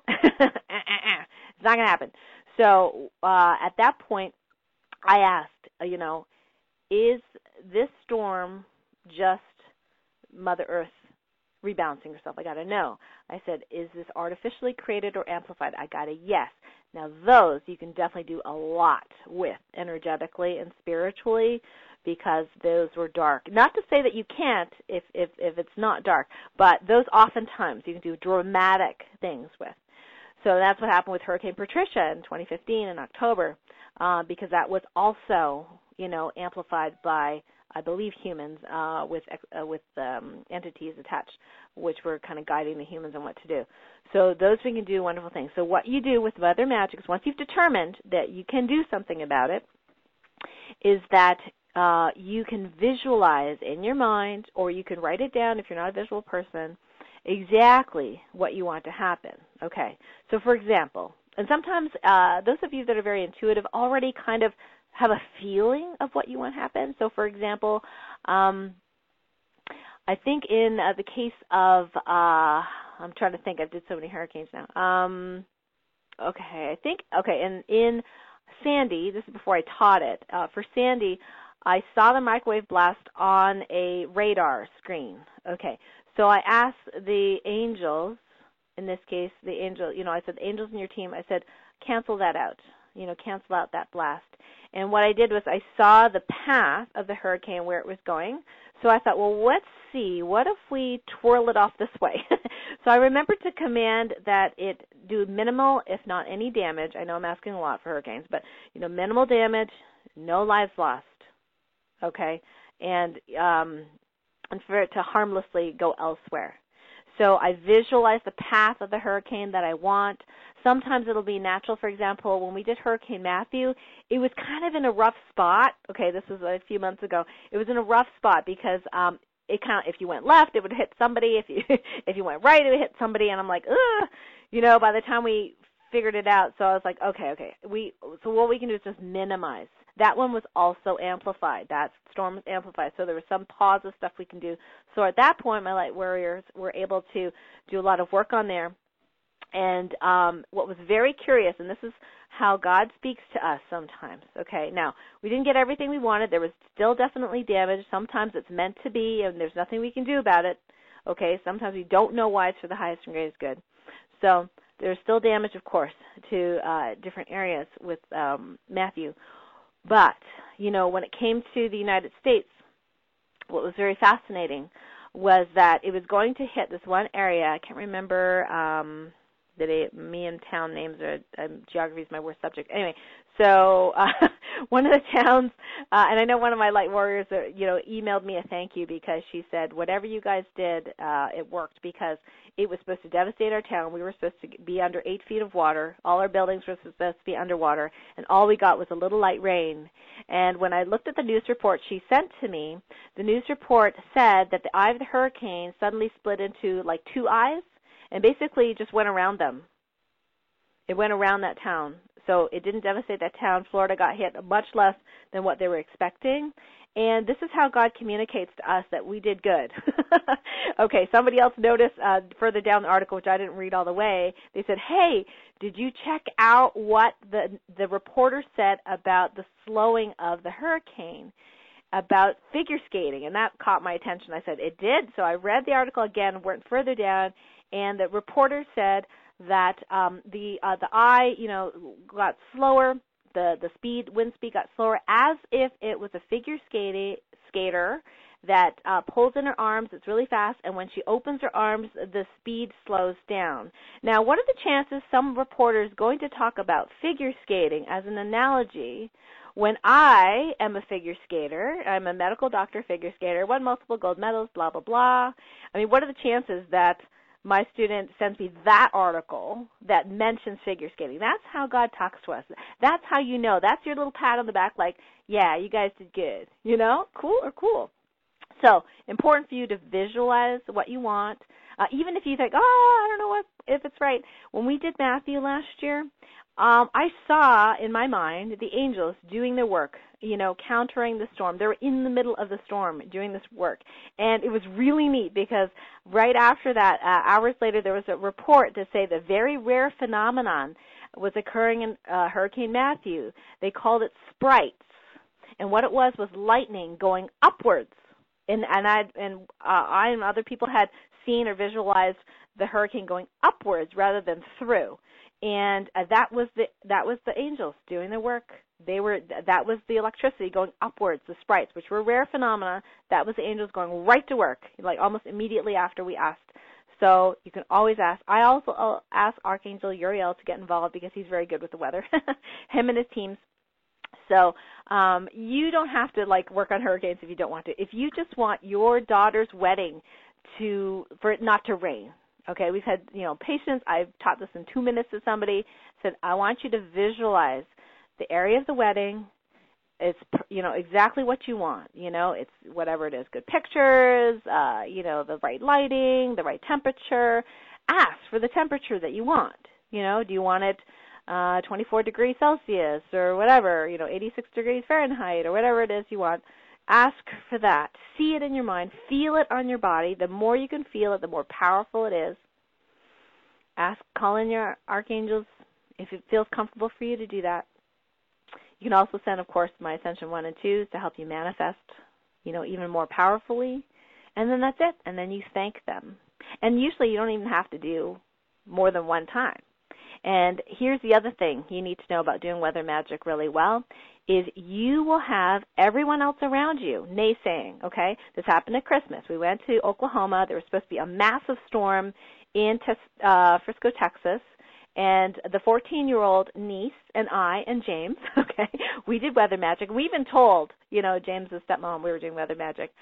It's not going to happen. So uh, at that point, I asked, uh, you know, is this storm just Mother Earth rebalancing herself? I got to know. I said, is this artificially created or amplified? I got a yes. Now those you can definitely do a lot with energetically and spiritually because those were dark. Not to say that you can't if, if, if it's not dark, but those oftentimes you can do dramatic things with. So that's what happened with Hurricane Patricia in twenty fifteen in October, uh, because that was also, you know, amplified by, I believe, humans uh, with uh, with um, entities attached, which were kind of guiding the humans on what to do. So those we can do wonderful things. So what you do with weather magic is once you've determined that you can do something about it, is that uh, you can visualize in your mind, or you can write it down if you're not a visual person, exactly what you want to happen. Okay, so for example, and sometimes uh, those of you that are very intuitive already kind of have a feeling of what you want to happen. So for example, um, I think in uh, the case of, uh, I'm trying to think, I did so many hurricanes now. Um, okay, I think, okay, in, in Sandy, this is before I taught it, uh, for Sandy, I saw the microwave blast on a radar screen. Okay, so I asked the angels, in this case, the angel, you know, I said, angels in your team, I said, cancel that out, you know, cancel out that blast. And what I did was I saw the path of the hurricane where it was going. So I thought, well, let's see, what if we twirl it off this way? So I remembered to command that it do minimal, if not any damage. I know I'm asking a lot for hurricanes, but, you know, minimal damage, no lives lost, okay, and um, and for it to harmlessly go elsewhere. So I visualize the path of the hurricane that I want. Sometimes it'll be natural. For example, when we did Hurricane Matthew, it was kind of in a rough spot. Okay, this was a few months ago. It was in a rough spot because um, it kind of, if you went left, it would hit somebody. If you if you went right, it would hit somebody. And I'm like, ugh. You know, by the time we figured it out, so I was like, okay, okay. We so what we can do is just minimize. That one was also amplified. That storm was amplified. So there was some positive stuff we can do. So at that point, my light warriors were able to do a lot of work on there. And um, what was very curious, and this is how God speaks to us sometimes, okay? Now, we didn't get everything we wanted. There was still definitely damage. Sometimes it's meant to be, and there's nothing we can do about it, okay? Sometimes we don't know why it's for the highest and greatest good. So there's still damage, of course, to uh, different areas with um, Matthew. But, you know, when it came to the United States, what was very fascinating was that it was going to hit this one area. I can't remember um, the me and town names, or um, geography is my worst subject. Anyway, so uh, one of the towns, uh, and I know one of my light warriors, uh, you know, emailed me a thank you because she said, whatever you guys did, uh, it worked, because it was supposed to devastate our town. We were supposed to be under eight feet of water. All our buildings were supposed to be underwater, and all we got was a little light rain. And when I looked at the news report she sent to me, the news report said that the eye of the hurricane suddenly split into like two eyes and basically just went around them. It went around that town. So it didn't devastate that town. Florida got hit much less than what they were expecting. And this is how God communicates to us that we did good. Okay, somebody else noticed uh, further down the article, which I didn't read all the way, they said, hey, did you check out what the the reporter said about the slowing of the hurricane, about figure skating? And that caught my attention. I said, it did. So I read the article again, went further down, and the reporter said that um, the uh, the eye, you know, got slower. The, the speed, wind speed got slower, as if it was a figure skating, skater that uh, pulls in her arms. It's really fast, and when she opens her arms, the speed slows down. Now, what are the chances some reporters going to talk about figure skating as an analogy when I am a figure skater? I'm a medical doctor figure skater, won multiple gold medals, blah, blah, blah. I mean, what are the chances that my student sends me that article that mentions figure skating? That's how God talks to us. That's how you know. That's your little pat on the back, like, yeah, you guys did good. You know, cool or cool. So important for you to visualize what you want. Uh, even if you think, oh, I don't know what, if it's right. When we did Matthew last year, um, I saw in my mind the angels doing their work, you know, countering the storm. They were in the middle of the storm doing this work. And it was really neat because right after that, uh, hours later, there was a report to say the very rare phenomenon was occurring in uh, Hurricane Matthew. They called it sprites. And what it was was lightning going upwards. And, and, I, and uh, I and other people had seen or visualized the hurricane going upwards rather than through. And uh, that was the that was the angels doing their work. They were that was the electricity going upwards, the sprites, which were rare phenomena. That was the angels going right to work, like almost immediately after we asked. So you can always ask. I also uh, ask Archangel Uriel to get involved because he's very good with the weather, him and his teams. So um, you don't have to like work on hurricanes if you don't want to. If you just want your daughter's wedding to for it not to rain. Okay, we've had, you know, patients. I've taught this in two minutes to somebody. Said, I want you to visualize the area of the wedding. It's, you know, exactly what you want. You know, it's whatever it is, good pictures, uh, you know, the right lighting, the right temperature. Ask for the temperature that you want. You know, do you want it uh, twenty-four degrees Celsius or whatever, you know, eighty-six degrees Fahrenheit or whatever it is you want. Ask for that. See it in your mind. Feel it on your body. The more you can feel it, the more powerful it is. Ask, call in your archangels if it feels comfortable for you to do that. You can also send, of course, my Ascension one and twos to help you manifest, you know, even more powerfully. And then that's it. And then you thank them. And usually you don't even have to do more than one time. And here's the other thing you need to know about doing weather magic really well is you will have everyone else around you naysaying, okay? This happened at Christmas. We went to Oklahoma. There was supposed to be a massive storm in uh, Frisco, Texas, and the fourteen-year-old niece and I and James, okay, we did weather magic. We even told, you know, James' stepmom we were doing weather magic.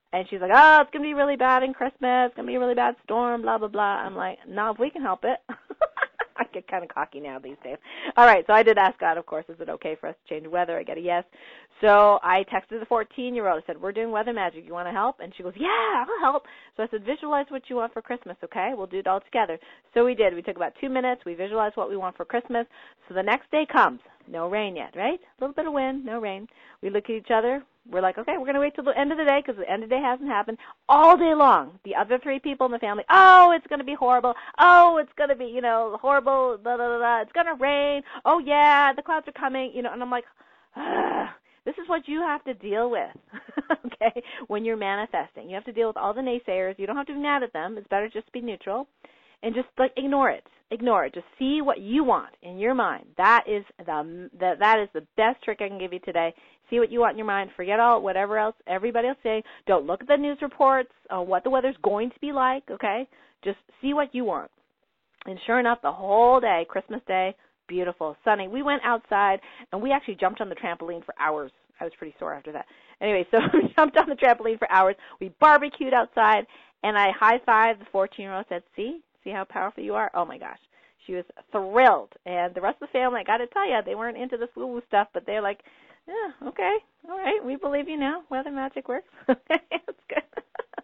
And she's like, oh, it's going to be really bad in Christmas. It's going to be a really bad storm, blah, blah, blah. I'm like, no, if we can help it. I get kind of cocky now these days. All right, so I did ask God, of course, is it okay for us to change weather? I get a yes. So I texted the fourteen-year-old. I said, we're doing weather magic. You want to help? And she goes, yeah, I'll help. So I said, visualize what you want for Christmas, okay? We'll do it all together. So we did. We took about two minutes. We visualized what we want for Christmas. So the next day comes. No rain yet, right? A little bit of wind, no rain. We look at each other. We're like, okay, we're going to wait till the end of the day because the end of the day hasn't happened. All day long, the other three people in the family, oh, it's going to be horrible. Oh, it's going to be, you know, horrible, blah, blah, blah, blah. It's going to rain. Oh, yeah, the clouds are coming. You know, and I'm like, ah, this is what you have to deal with, okay, when you're manifesting. You have to deal with all the naysayers. You don't have to be mad at them. It's better just to be neutral and just, like, ignore it. Ignore it. Just see what you want in your mind. That is the, the that is the best trick I can give you today. See what you want in your mind. Forget all whatever else everybody else saying. Don't look at the news reports on what the weather's going to be like, okay? Just see what you want. And sure enough, the whole day, Christmas Day, beautiful, sunny. We went outside, and we actually jumped on the trampoline for hours. I was pretty sore after that. Anyway, so we jumped on the trampoline for hours. We barbecued outside, and I high-fived the fourteen-year-old, said, see? See how powerful you are? Oh, my gosh. She was thrilled. And the rest of the family, I got to tell you, they weren't into this woo-woo stuff, but they're like, yeah, okay, all right, we believe you now. Weather magic works. That's good.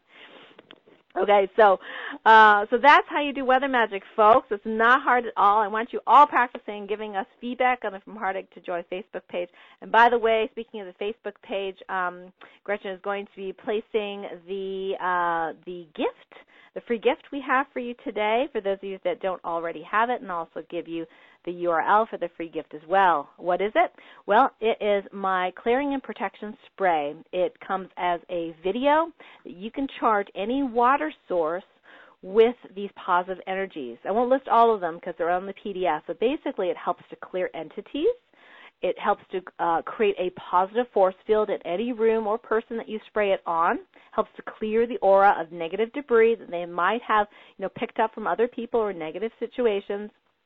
Okay, so uh, so that's how you do weather magic, folks. It's not hard at all. I want you all practicing, giving us feedback on the From Heartache to Joy Facebook page. And by the way, speaking of the Facebook page, um, Gretchen is going to be placing the uh, the gift, the free gift we have for you today, for those of you that don't already have it, and also give you the U R L for the free gift as well. What is it? Well, it is my Clearing and Protection Spray. It comes as a video that you can charge any water source with these positive energies. I won't list all of them because they're on the P D F, but basically it helps to clear entities. It helps to uh, create a positive force field in any room or person that you spray it on. Helps to clear the aura of negative debris that they might have, you know, picked up from other people or negative situations.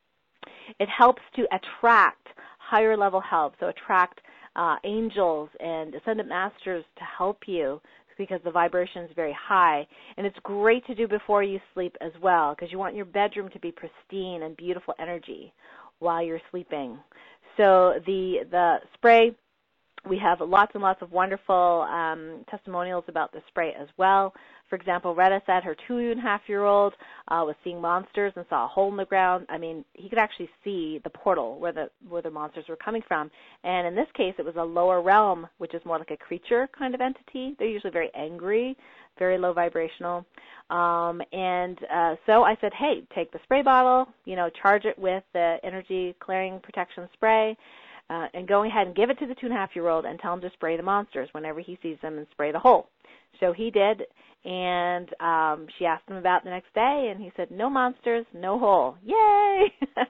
It helps to attract higher level help, so attract uh, angels and ascended masters to help you because the vibration is very high. And it's great to do before you sleep as well because you want your bedroom to be pristine and beautiful energy while you're sleeping. So the the spray, we have lots and lots of wonderful um, testimonials about the spray as well. For example, Retta said her two-and-a-half-year-old uh, was seeing monsters and saw a hole in the ground. I mean, he could actually see the portal where the where the monsters were coming from. And in this case, it was a lower realm, which is more like a creature kind of entity. They're usually very angry, very low vibrational. Um, and uh, so I said, hey, take the spray bottle, you know, charge it with the Energy Clearing Protection Spray, uh, and go ahead and give it to the two-and-a-half-year-old and tell him to spray the monsters whenever he sees them and spray the hole. So he did, and um, she asked him about it the next day, and he said, no monsters, no hole. Yay!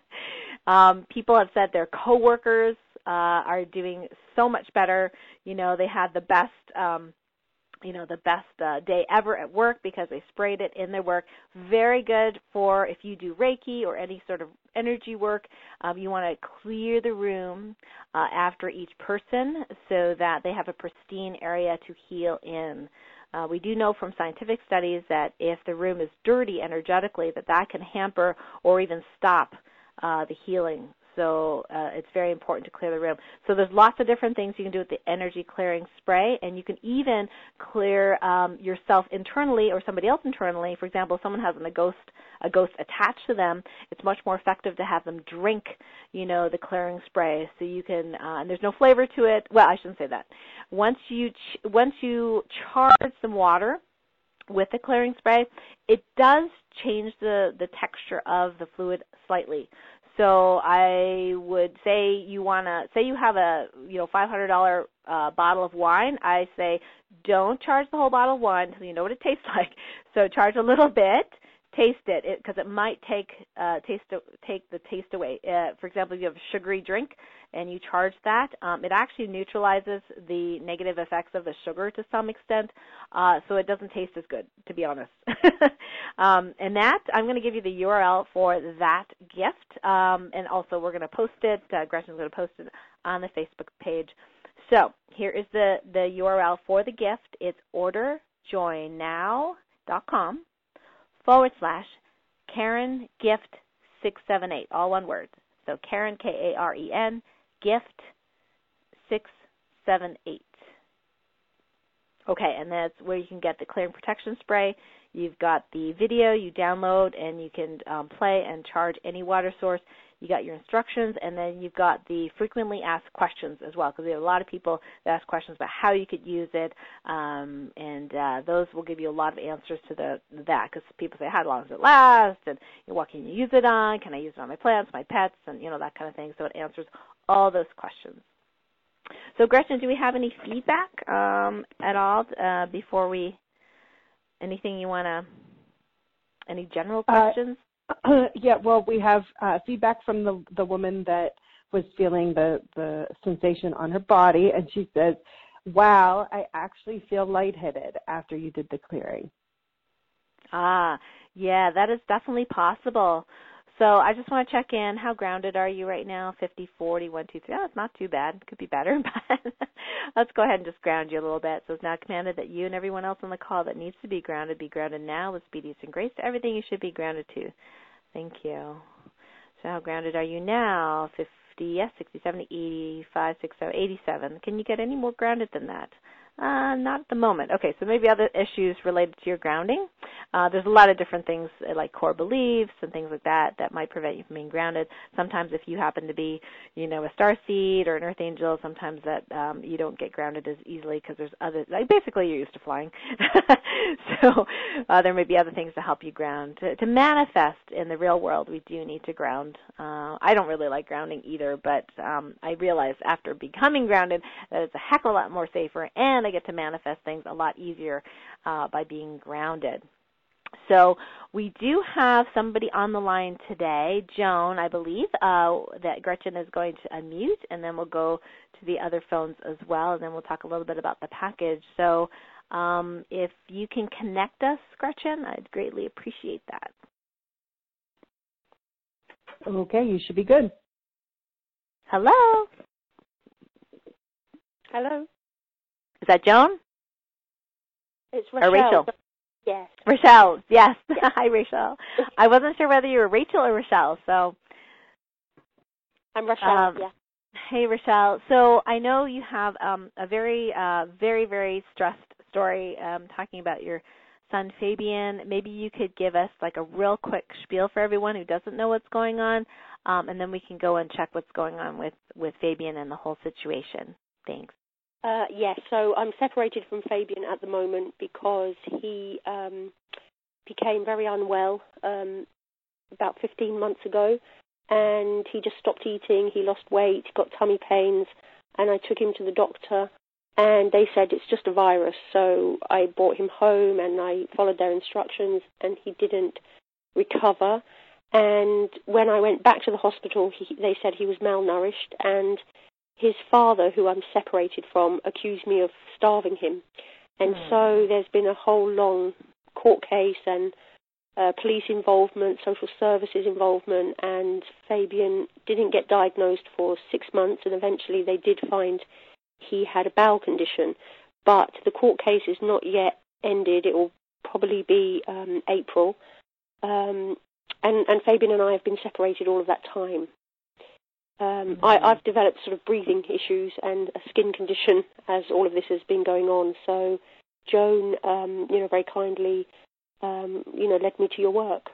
um, people have said their coworkers uh, are doing so much better. You know, they had the best um, you know, the best uh, day ever at work because they sprayed it in their work. Very good for if you do Reiki or any sort of energy work. Um, you want to clear the room uh, after each person so that they have a pristine area to heal in. Uh, we do know from scientific studies that if the room is dirty energetically, that that can hamper or even stop uh, the healing. So uh, it's very important to clear the room. So there's lots of different things you can do with the energy clearing spray, and you can even clear um, yourself internally or somebody else internally. For example, if someone has a ghost, a ghost attached to them, it's much more effective to have them drink, you know, the clearing spray. So you can, uh, and there's no flavor to it. Well, I shouldn't say that. Once you ch- once you charge some water with the clearing spray, it does change the the texture of the fluid slightly. So I would say you want to, say you have a, you know, five hundred dollars uh, bottle of wine. I say don't charge the whole bottle of wine until you know what it tastes like. So charge a little bit, taste it, because it, it might take uh, taste take the taste away. Uh, for example, if you have a sugary drink and you charge that, um, it actually neutralizes the negative effects of the sugar to some extent, uh, so it doesn't taste as good, to be honest. um, and that, I'm going to give you the U R L for that gift, um, and also we're going to post it. Uh, Gretchen's going to post it on the Facebook page. So here is the, the U R L for the gift. It's order joinnow.com forward slash Karen Gift six seven eight, all one word. So Karen, K A R E N, Gift six seven eight. Okay, and that's where you can get the Clearing Protection Spray. You've got the video you download, and you can um, play and charge any water source. You got your instructions, and then you've got the frequently asked questions as well, because there are a lot of people that ask questions about how you could use it, um, and uh, those will give you a lot of answers to the that, because people say, how long does it last, and you know, what can you use it on, can I use it on my plants, my pets, and you know that kind of thing. So it answers all those questions. So Gretchen, do we have any feedback um, at all uh, before we, anything you want to, any general questions? Uh, yeah, well, we have uh, feedback from the the woman that was feeling the, the sensation on her body, and she says, wow, I actually feel lightheaded after you did the clearing. Ah, yeah, that is definitely possible. So I just want to check in. How grounded are you right now? fifty, forty, one, two, three. Oh, it's not too bad. Could be better, but let's go ahead and just ground you a little bit. So it's now commanded that you and everyone else on the call that needs to be grounded be grounded now with speediest and grace to everything you should be grounded to. Thank you. So how grounded are you now? fifty, yes, sixty, seventy, eighty-five, sixty-seven, eighty-seven. Can you get any more grounded than that? Uh, not at the moment. Okay, so maybe other issues related to your grounding. Uh, there's a lot of different things like core beliefs and things like that that might prevent you from being grounded. Sometimes if you happen to be, you know, a starseed or an earth angel, sometimes that um, you don't get grounded as easily because there's other, like basically you're used to flying. so uh, there may be other things to help you ground. To, to manifest in the real world, we do need to ground. Uh, I don't really like grounding either, but um, I realized after becoming grounded that it's a heck of a lot more safer, and I get to manifest things a lot easier uh, by being grounded. So we do have somebody on the line today, Joan, I believe, uh, that Gretchen is going to unmute, and then we'll go to the other phones as well, and then we'll talk a little bit about the package. So um, if you can connect us, Gretchen, I'd greatly appreciate that. Okay, you should be good. Hello? Hello? Is that Joan? It's Rachel. Or Rachel? Yes. Rochelle, yes. yes. Hi, Rachel. I wasn't sure whether you were Rachel or Rochelle, so. I'm Rochelle, um, yeah. Hey, Rochelle. So I know you have um, a very, uh, very, very stressed story um, talking about your son, Fabian. Maybe you could give us like a real quick spiel for everyone who doesn't know what's going on, um, and then we can go and check what's going on with, with Fabian and the whole situation. Thanks. Uh, yes, so I'm separated from Fabian at the moment because he um, became very unwell um, about fifteen months ago, and he just stopped eating, he lost weight, got tummy pains, and I took him to the doctor, and they said it's just a virus. So I brought him home, and I followed their instructions, and he didn't recover. And when I went back to the hospital, he, they said he was malnourished, and his father, who I'm separated from, accused me of starving him. And mm. so there's been a whole long court case and uh, police involvement, social services involvement, and Fabian didn't get diagnosed for six months, and eventually they did find he had a bowel condition. But the court case is not yet ended. It will probably be um, April. Um, and, and Fabian and I have been separated all of that time. Um, mm-hmm. I, I've developed sort of breathing issues and a skin condition as all of this has been going on. So Joan, um, you know, very kindly, um, you know, led me to your work.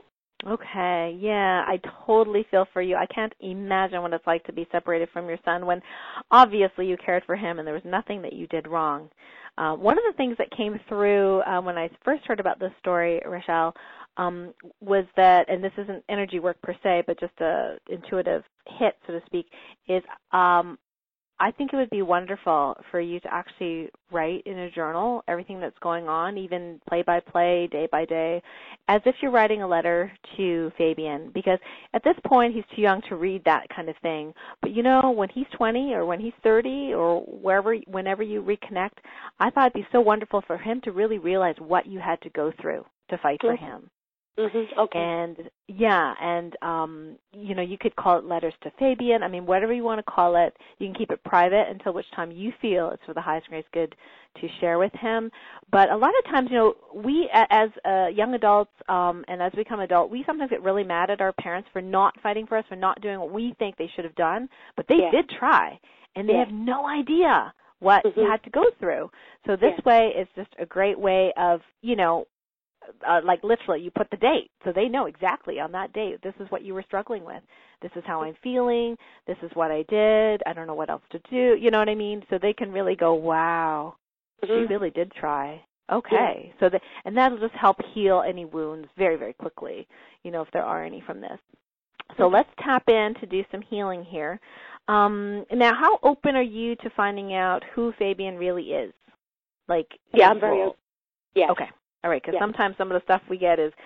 Okay, yeah, I totally feel for you. I can't imagine what it's like to be separated from your son when obviously you cared for him and there was nothing that you did wrong. Uh, one of the things that came through uh, when I first heard about this story, Rochelle, um, was that, and this isn't energy work per se, but just a intuitive hit, so to speak, is um, I think it would be wonderful for you to actually write in a journal everything that's going on, even play by play, day by day, as if you're writing a letter to Fabian, because at this point he's too young to read that kind of thing. But you know, when he's twenty or when he's thirty or wherever, whenever you reconnect, I thought it'd be so wonderful for him to really realize what you had to go through to fight for him. Mm-hmm. Okay. And yeah, and um, you know, you could call it letters to Fabian. I mean, whatever you want to call it. You can keep it private until which time you feel it's for the highest and greatest good to share with him. But a lot of times, you know, we as uh, young adults um, and as we become adult, we sometimes get really mad at our parents for not fighting for us, for not doing what we think they should have done. But they yeah. did try, and they yeah. have no idea what mm-hmm. you had to go through. So this yeah. way is just a great way of, you know, Uh, like literally you put the date so they know exactly on that date this is what you were struggling with. This is how I'm feeling. This is what I did. I don't know what else to do. You know what I mean? So they can really go, wow, mm-hmm. she really did try. Okay. Yeah. So the, and that'll just help heal any wounds very, very quickly, you know, if there are any from this. So mm-hmm. let's tap in to do some healing here. Um, now, how open are you to finding out who Fabian really is? Like, yeah, I'm very open. Yeah. Okay. All right, because yeah. sometimes some of the stuff we get is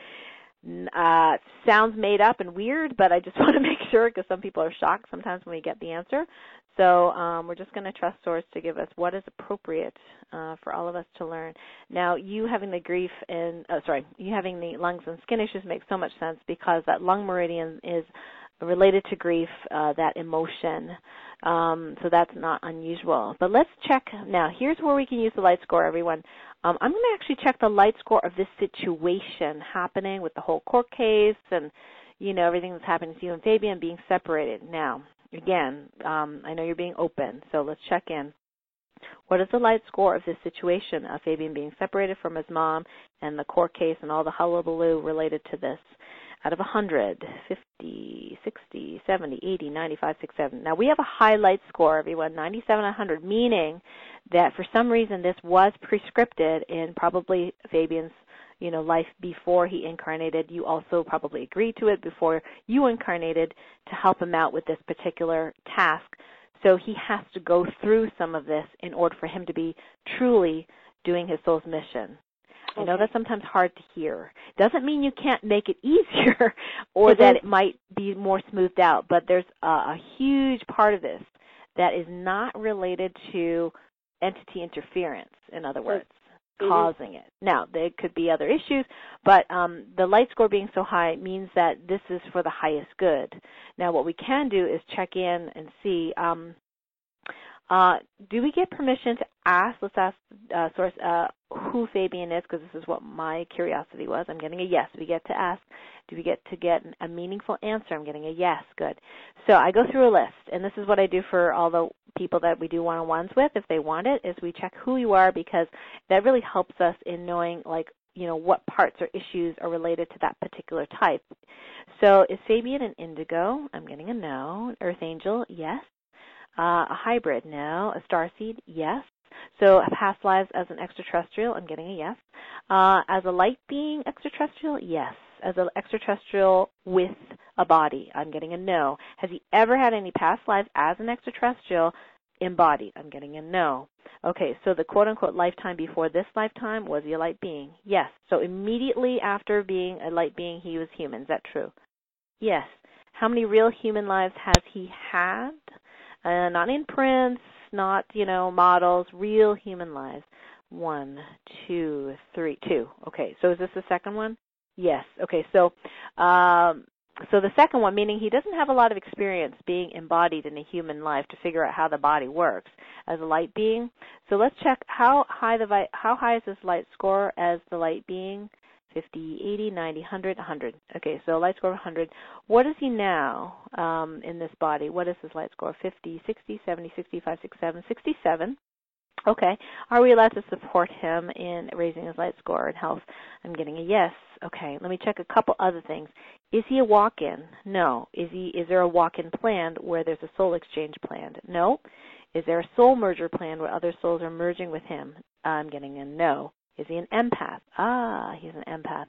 uh, sounds made up and weird, but I just want to make sure because some people are shocked sometimes when we get the answer. So um, we're just going to trust Source to give us what is appropriate uh, for all of us to learn. Now, you having the grief and, uh, sorry, you having the lungs and skin issues makes so much sense because that lung meridian is related to grief, uh, that emotion. Um, so that's not unusual. But let's check now. Here's where we can use the light score, everyone. Um, I'm going to actually check the light score of this situation happening with the whole court case and, you know, everything that's happening to you and Fabian being separated. Now, again, um, I know you're being open, so let's check in. What is the light score of this situation of Fabian being separated from his mom and the court case and all the hullabaloo related to this? Out of one hundred, fifty, sixty, seventy, eighty, ninety-five, sixty-seven. Now, we have a high light score, everyone, ninety-seven, one hundred, meaning that for some reason this was prescripted in probably Fabian's, you know, life before he incarnated. You also probably agreed to it before you incarnated to help him out with this particular task. So he has to go through some of this in order for him to be truly doing his soul's mission. I know that's sometimes hard to hear. Doesn't mean you can't make it easier or mm-hmm. that it might be more smoothed out, but there's a, a huge part of this that is not related to entity interference, in other words, mm-hmm. causing it. Now, there could be other issues, but um, the light score being so high means that this is for the highest good. Now, what we can do is check in and see, um, Uh, do we get permission to ask, let's ask uh, Source, uh, who Fabian is, because this is what my curiosity was. I'm getting a yes. We get to ask. Do we get to get a meaningful answer? I'm getting a yes. Good. So I go through a list, and this is what I do for all the people that we do one-on-ones with, if they want it, is we check who you are, because that really helps us in knowing, like, you know, what parts or issues are related to that particular type. So is Fabian an indigo? I'm getting a no. An earth angel? Yes. Uh, a hybrid, no. A starseed, yes. So past lives as an extraterrestrial, I'm getting a yes. Uh, as a light being extraterrestrial, yes. As an extraterrestrial with a body, I'm getting a no. Has he ever had any past lives as an extraterrestrial embodied? I'm getting a no. Okay, so the quote-unquote lifetime before this lifetime, was he a light being? Yes. So immediately after being a light being, he was human. Is that true? Yes. How many real human lives has he had? Uh, not imprints, not, you know, models, real human lives. One, two, three, two. Okay, so is this the second one? Yes. Okay, so um, so the second one, meaning he doesn't have a lot of experience being embodied in a human life to figure out how the body works as a light being. So let's check how high the how high is this light score as the light being? fifty, eighty, ninety, one hundred, one hundred. Okay, so light score of one hundred. What is he now um, in this body? What is his light score? fifty, sixty, seventy, sixty-five, sixty-seven, sixty-seven. Okay. Are we allowed to support him in raising his light score and health? I'm getting a yes. Okay. Let me check a couple other things. Is he a walk-in? No. Is he? Is there a walk-in planned where there's a soul exchange planned? No. Is there a soul merger planned where other souls are merging with him? I'm getting a no. Is he an empath? Ah, he's an empath.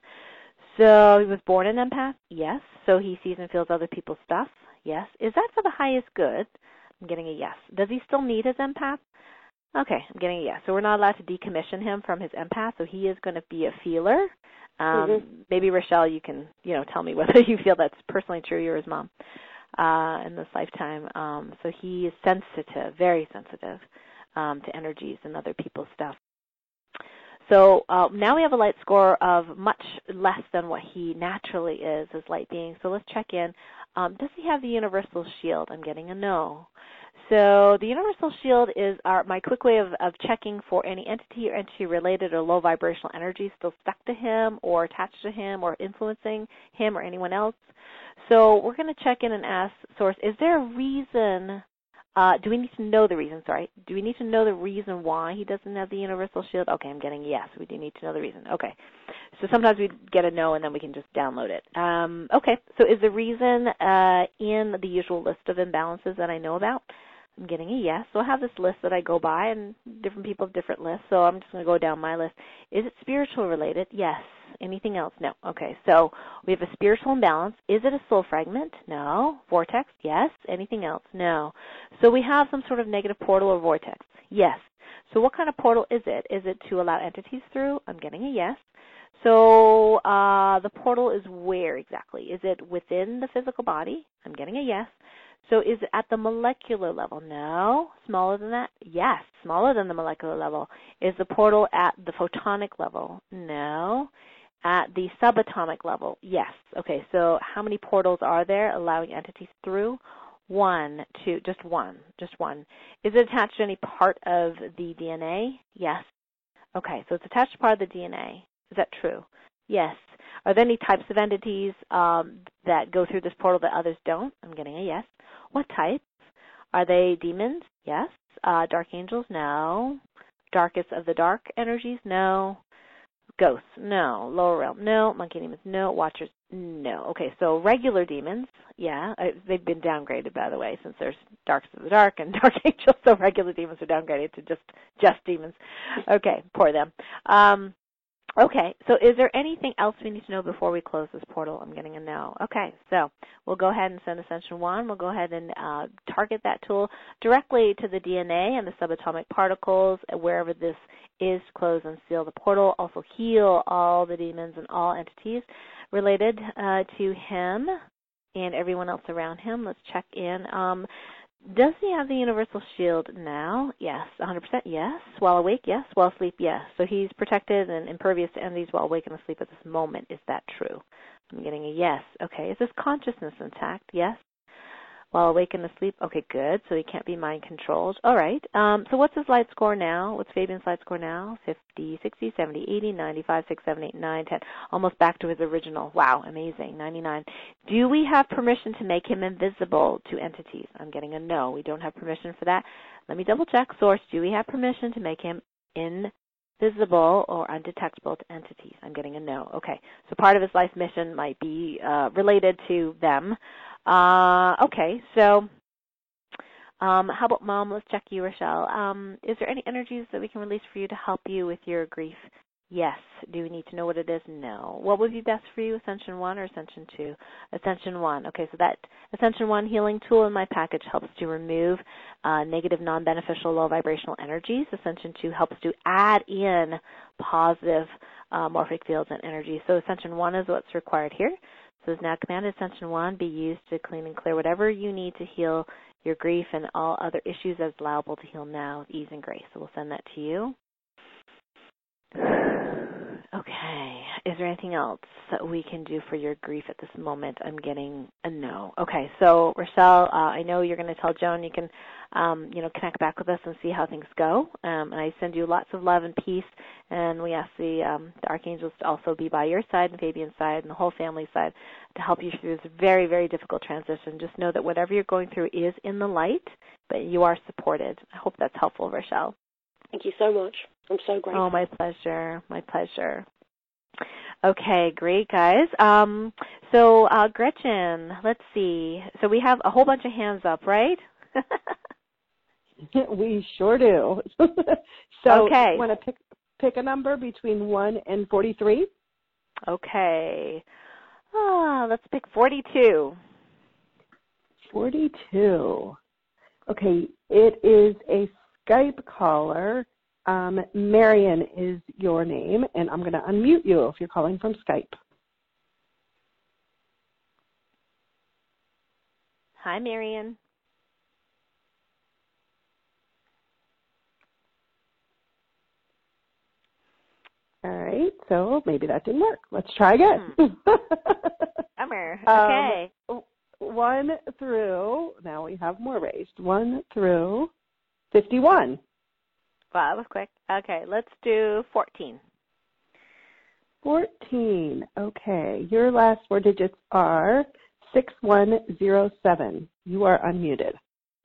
So he was born an empath? Yes. So he sees and feels other people's stuff? Yes. Is that for the highest good? I'm getting a yes. Does he still need his empath? Okay, I'm getting a yes. So we're not allowed to decommission him from his empath, so he is going to be a feeler. Um, mm-hmm. Maybe, Rochelle, you can, you know, tell me whether you feel that's personally true, you're his mom, uh, in this lifetime. Um, so he is sensitive, very sensitive um, to energies and other people's stuff. So uh, now we have a light score of much less than what he naturally is as light being. So let's check in. Um, does he have the universal shield? I'm getting a no. So the universal shield is our, my quick way of, of checking for any entity or entity-related or low vibrational energy still stuck to him or attached to him or influencing him or anyone else. So we're going to check in and ask Source, is there a reason, uh, do we need to know the reason, sorry, do we need to know the reason why he doesn't have the universal shield? Okay, I'm getting yes, we do need to know the reason. Okay, so sometimes we get a no and then we can just download it. Um, okay, so is the reason uh, in the usual list of imbalances that I know about? I'm getting a yes. So I have this list that I go by, and different people have different lists, so I'm just going to go down my list. Is it spiritual related? Yes. Anything else? No. Okay, so we have a spiritual imbalance. Is it a soul fragment? No. Vortex? Yes. Anything else? No. So we have some sort of negative portal or vortex? Yes. So what kind of portal is it? Is it to allow entities through? I'm getting a yes. So uh, the portal is where exactly? Is it within the physical body? I'm getting a yes. So is it at the molecular level? No. Smaller than that? Yes. Smaller than the molecular level. Is the portal at the photonic level? No. At the subatomic level? Yes. Okay, so how many portals are there allowing entities through? One, two, just one, just one. Is it attached to any part of the D N A? Yes. Okay, so it's attached to part of the D N A. Is that true? Yes. Are there any types of entities um, that go through this portal that others don't? I'm getting a yes. What types? Are they demons? Yes. Uh, dark angels? No. Darkest of the dark energies? No. Ghosts? No. Lower realm? No. Monkey demons? No. Watchers? No. Okay, so regular demons, yeah. Uh, they've been downgraded, by the way, since there's darkest of the dark and dark angels, so regular demons are downgraded to just, just demons. Okay, poor them. Um, Okay, so is there anything else we need to know before we close this portal? I'm getting a no. Okay, so we'll go ahead and send Ascension one. We'll go ahead and uh, target that tool directly to the D N A and the subatomic particles, wherever this is, close and seal the portal. Also heal all the demons and all entities related uh, to him and everyone else around him. Let's check in. Um, Does he have the universal shield now? Yes. one hundred percent yes. While awake? Yes. While asleep? Yes. So he's protected and impervious to entities while awake and asleep at this moment. Is that true? I'm getting a yes. Okay. Is his consciousness intact? Yes. While awake and asleep? Okay, good. So he can't be mind controlled. All right. Um, so what's his light score now? What's Fabian's light score now? fifty, sixty, seventy, eighty, ninety-five, six, seven, eight, nine, ten. Almost back to his original. Wow, amazing. ninety-nine. Do we have permission to make him invisible to entities? I'm getting a no. We don't have permission for that. Let me double check. Source, do we have permission to make him invisible or undetectable to entities? I'm getting a no. Okay. So part of his life mission might be uh, related to them. Uh, okay, so um, how about Mom? Let's check you, Rochelle. Um, is there any energies that we can release for you to help you with your grief? Yes. Do we need to know what it is? No. What would be best for you, Ascension one or Ascension two? Ascension one. Okay, so that Ascension one healing tool in my package helps to remove uh, negative, non-beneficial, low vibrational energies. Ascension two helps to add in positive uh, morphic fields and energies. So Ascension one is what's required here. So it's now Command Ascension one be used to clean and clear whatever you need to heal your grief and all other issues as allowable to heal now with ease and grace. So we'll send that to you. Okay. Is there anything else that we can do for your grief at this moment? I'm getting a no. Okay. So Rochelle, uh, I know you're going to tell Joan you can, um, you know, connect back with us and see how things go. Um, and I send you lots of love and peace. And we ask the, um, the archangels to also be by your side and Fabian's side and the whole family side to help you through this very, very difficult transition. Just know that whatever you're going through is in the light, but you are supported. I hope that's helpful, Rochelle. Thank you so much. I'm so grateful. Oh, my pleasure. My pleasure. Okay, great, guys. Um, so, uh, Gretchen, let's see. So we have a whole bunch of hands up, right? We sure do. So, okay. You want to pick pick a number between one and forty-three? Okay. Ah, let's pick forty-two. forty-two. Okay, it is a Skype caller. Um, Marion is your name, and I'm going to unmute you if you're calling from Skype. Hi, Marion. so maybe that didn't work. Let's try again. Hmm. Bummer. Okay. Um, one through, now we have more raised, one through fifty-one. Wow, that was quick. Okay, let's do fourteen. fourteen. Okay, your last four digits are six one zero seven. You are unmuted.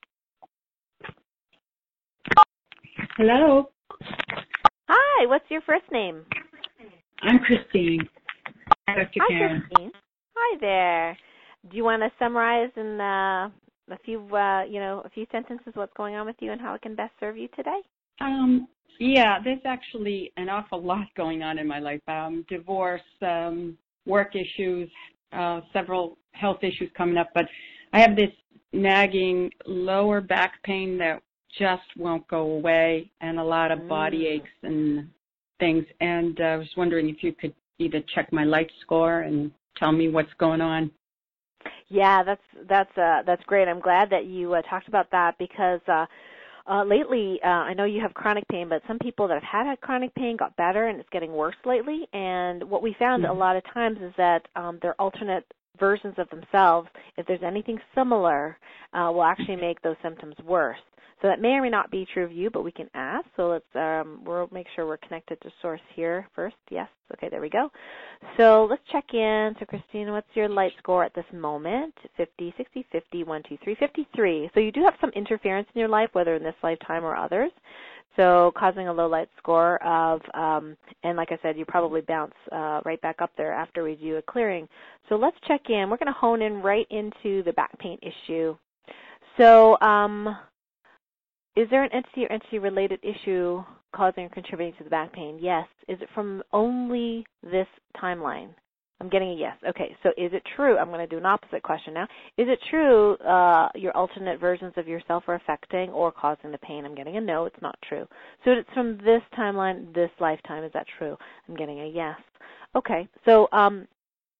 Hello. Hi, what's your first name? I'm Christine. Doctor Hi, Karen. Christine. Hi there. Do you want to summarize in uh, a few, uh, you know, a few sentences what's going on with you and how it can best serve you today? Um, yeah, there's actually an awful lot going on in my life. Um, divorce, um, work issues, uh, several health issues coming up, but I have this nagging lower back pain that just won't go away, and a lot of mm. body aches and things. And uh, I was wondering if you could either check my light score and tell me what's going on. Yeah, that's that's uh, that's great. I'm glad that you uh, talked about that because uh, uh, lately, uh, I know you have chronic pain, but some people that have had chronic pain got better, and it's getting worse lately. And what we found mm-hmm. a lot of times is that um, they're alternate versions of themselves. If there's anything similar, uh, will actually make those symptoms worse. So that may or may not be true of you, but we can ask. So let's um, we'll make sure we're connected to source here first. Yes. Okay, there we go. So let's check in. So Christine, what's your light score at this moment? fifty, sixty, fifty, one, two, three, fifty-three. So you do have some interference in your life, whether in this lifetime or others. So causing a low light score of, um, and like I said, you probably bounce uh, right back up there after we do a clearing. So let's check in. We're going to hone in right into the back pain issue. So, um, is there an entity or entity-related issue causing or contributing to the back pain? Yes. Is it from only this timeline? I'm getting a yes. Okay, so is it true? I'm going to do an opposite question now. Is it true uh, your alternate versions of yourself are affecting or causing the pain? I'm getting a no. It's not true. So it's from this timeline, this lifetime. Is that true? I'm getting a yes. Okay, so um,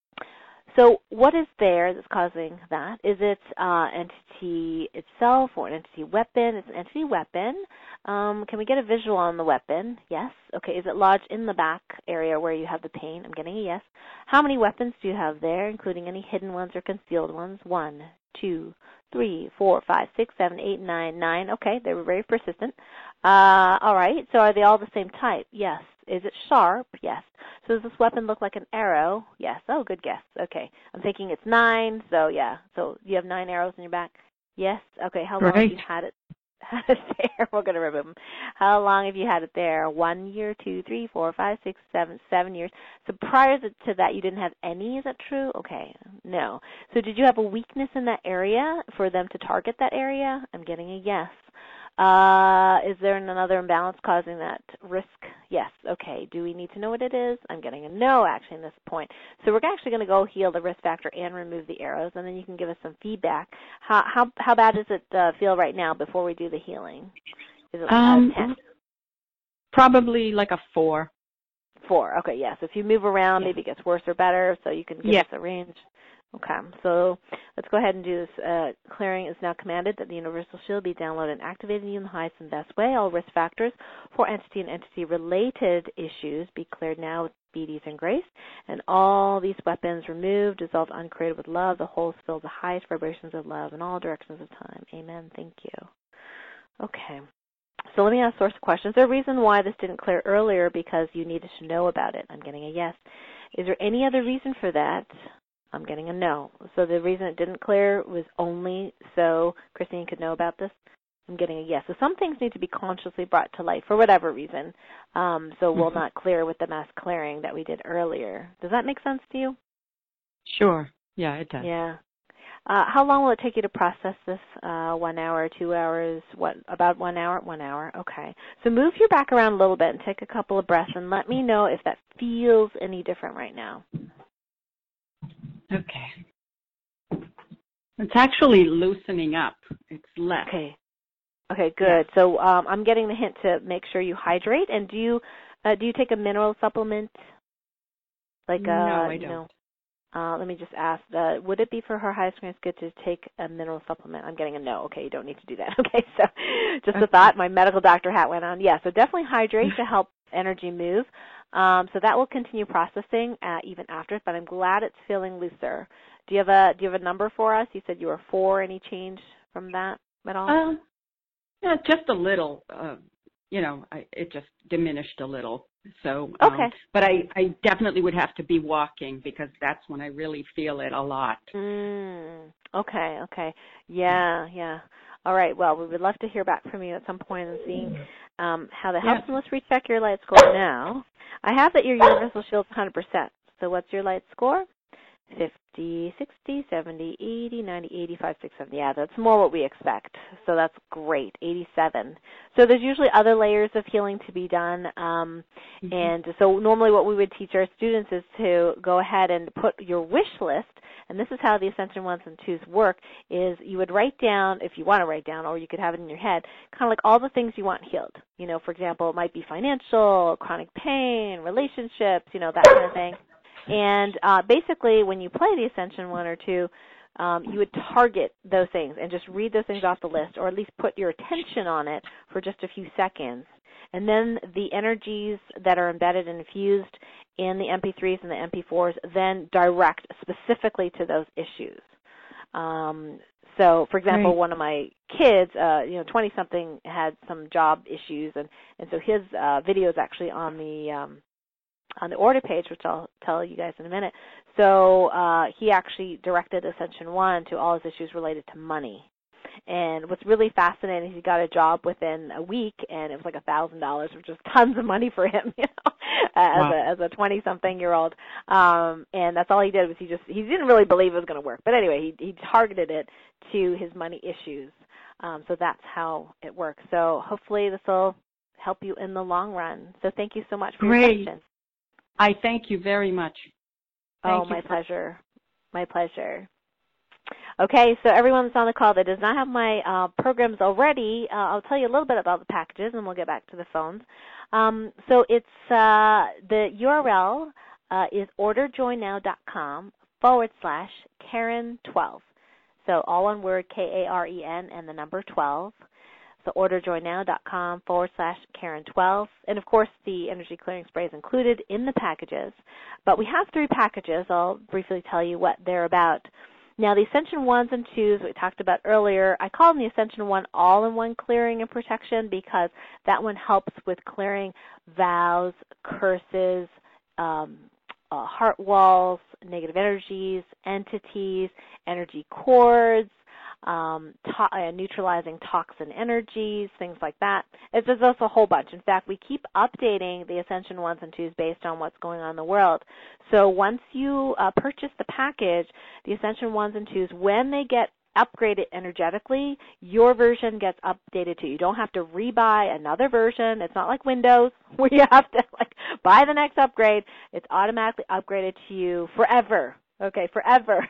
So what is there that's causing that? Is it uh, entity itself or an entity weapon? It's an entity weapon. Um, can we get a visual on the weapon? Yes. Okay. Is it lodged in the back area where you have the pain? I'm getting a yes. How many weapons do you have there, including any hidden ones or concealed ones? One, two, three, four, five, six, seven, eight, nine, nine. Okay. They were very persistent. Uh, all right. So are they all the same type? Yes. Is it sharp? Yes. So does this weapon look like an arrow? Yes. Oh, good guess. Okay. I'm thinking it's nine. So, yeah. So you have nine arrows in your back? Yes. Okay. How long right. have you had it, had it there? We're going to remove them. How long have you had it there? One year, two, three, four, five, six, seven, seven years. So prior to that, you didn't have any? Is that true? Okay. No. So did you have a weakness in that area for them to target that area? I'm getting a yes. Uh, is there another imbalance causing that risk? Yes. Okay. Do we need to know what it is? I'm getting a no, actually, in this point. So we're actually going to go heal the risk factor and remove the arrows, and then you can give us some feedback. How how how bad does it uh, feel right now before we do the healing? Is it um, uh, ten? Probably like a four. Four. Okay. Yes. Yeah. So if you move around, yeah. maybe it gets worse or better. So you can give yeah. us a range. Okay, so let's go ahead and do this. Uh, clearing is now commanded that the universal shield be downloaded and activated in the highest and best way. All risk factors for entity and entity-related issues be cleared now with speed, and grace. And all these weapons removed, dissolved, uncreated with love. The whole fills the highest vibrations of love in all directions of time. Amen. Thank you. Okay. So let me ask source questions. Is there a reason why this didn't clear earlier because you needed to know about it? I'm getting a yes. Is there any other reason for that? I'm getting a no. So the reason it didn't clear was only so Christine could know about this. I'm getting a yes. So some things need to be consciously brought to light for whatever reason. Um, so we'll not clear with the mass clearing that we did earlier. Does that make sense to you? Sure. Yeah, it does. Yeah. Uh, how long will it take you to process this? Uh, one hour, two hours, what, about one hour? One hour, okay. So move your back around a little bit and take a couple of breaths and let me know if that feels any different right now. Okay. It's actually loosening up. It's less. Okay. Okay, good. Yeah. So um, I'm getting the hint to make sure you hydrate. And do you uh, do you take a mineral supplement? Like no, uh, I you don't. know, uh, let me just ask. Uh, would it be for her highest risk good to take a mineral supplement? I'm getting a no. Okay, you don't need to do that. Okay, so just okay. a thought. My medical doctor hat went on. Yeah, so definitely hydrate to help energy move. Um, so that will continue processing uh, even after, but I'm glad it's feeling looser. Do you have a do you have a number for us? You said you were four. Any change from that at all? Um, yeah, just a little. Uh, you know, I, it just diminished a little. So, um, okay. But I, I definitely would have to be walking because that's when I really feel it a lot. Mm, okay, okay. Yeah, yeah. All right. Well, we would love to hear back from you at some point and seeing um, how that helps. Yeah. And let's recheck your light score now. I have that your universal shield's one hundred percent. So what's your light score? fifty, sixty, seventy, eighty, ninety, eighty-five, six, seven. Yeah, that's more what we expect. So that's great. eighty-seven. So there's usually other layers of healing to be done. Um, mm-hmm. And so normally what we would teach our students is to go ahead and put your wish list, and this is how the Ascension ones and twos work, is you would write down, if you want to write down, or you could have it in your head, kind of like all the things you want healed. You know, for example, it might be financial, chronic pain, relationships, you know, that kind of thing. And uh, basically, when you play the Ascension one or two, um, you would target those things and just read those things off the list, or at least put your attention on it for just a few seconds. And then the energies that are embedded and infused in the M P threes and the M P fours then direct specifically to those issues. Um, so, for example, right. one of my kids, uh, you know, twenty-something, had some job issues, and, and so his uh, video is actually on the um, on the order page, which I'll tell you guys in a minute. So uh, he actually directed Ascension one to all his issues related to money. And what's really fascinating is he got a job within a week, and it was like a thousand dollars, which is tons of money for him, you know, as wow. a as a twenty-something-year-old. Um, and that's all he did was he just he didn't really believe it was going to work. But anyway, he he targeted it to his money issues. Um, so that's how it works. So hopefully this will help you in the long run. So thank you so much for Great. your question. I thank you very much. Thank oh, my for- pleasure. My pleasure. Okay, so everyone that's on the call that does not have my uh, programs already, uh, I'll tell you a little bit about the packages, and we'll get back to the phones. Um, so it's uh, the U R L uh, is orderjoinnow.com forward slash Karen twelve. So all one word, K A R E N, and the number twelve. So orderjoinnow.com forward slash Karen twelve. And, of course, the energy clearing spray is included in the packages. But we have three packages. I'll briefly tell you what they're about. Now, the Ascension ones and twos we talked about earlier, I call them the Ascension one all-in-one clearing and protection because that one helps with clearing vows, curses, um, uh, heart walls, negative energies, entities, energy cords, Um, to- uh, neutralizing toxin energies, things like that. It's just a whole bunch. In fact, we keep updating the Ascension ones and twos based on what's going on in the world. So once you uh, purchase the package, the Ascension ones and twos, when they get upgraded energetically, your version gets updated too. You don't have to rebuy another version. It's not like Windows where you have to like buy the next upgrade. It's automatically upgraded to you forever. Okay, forever.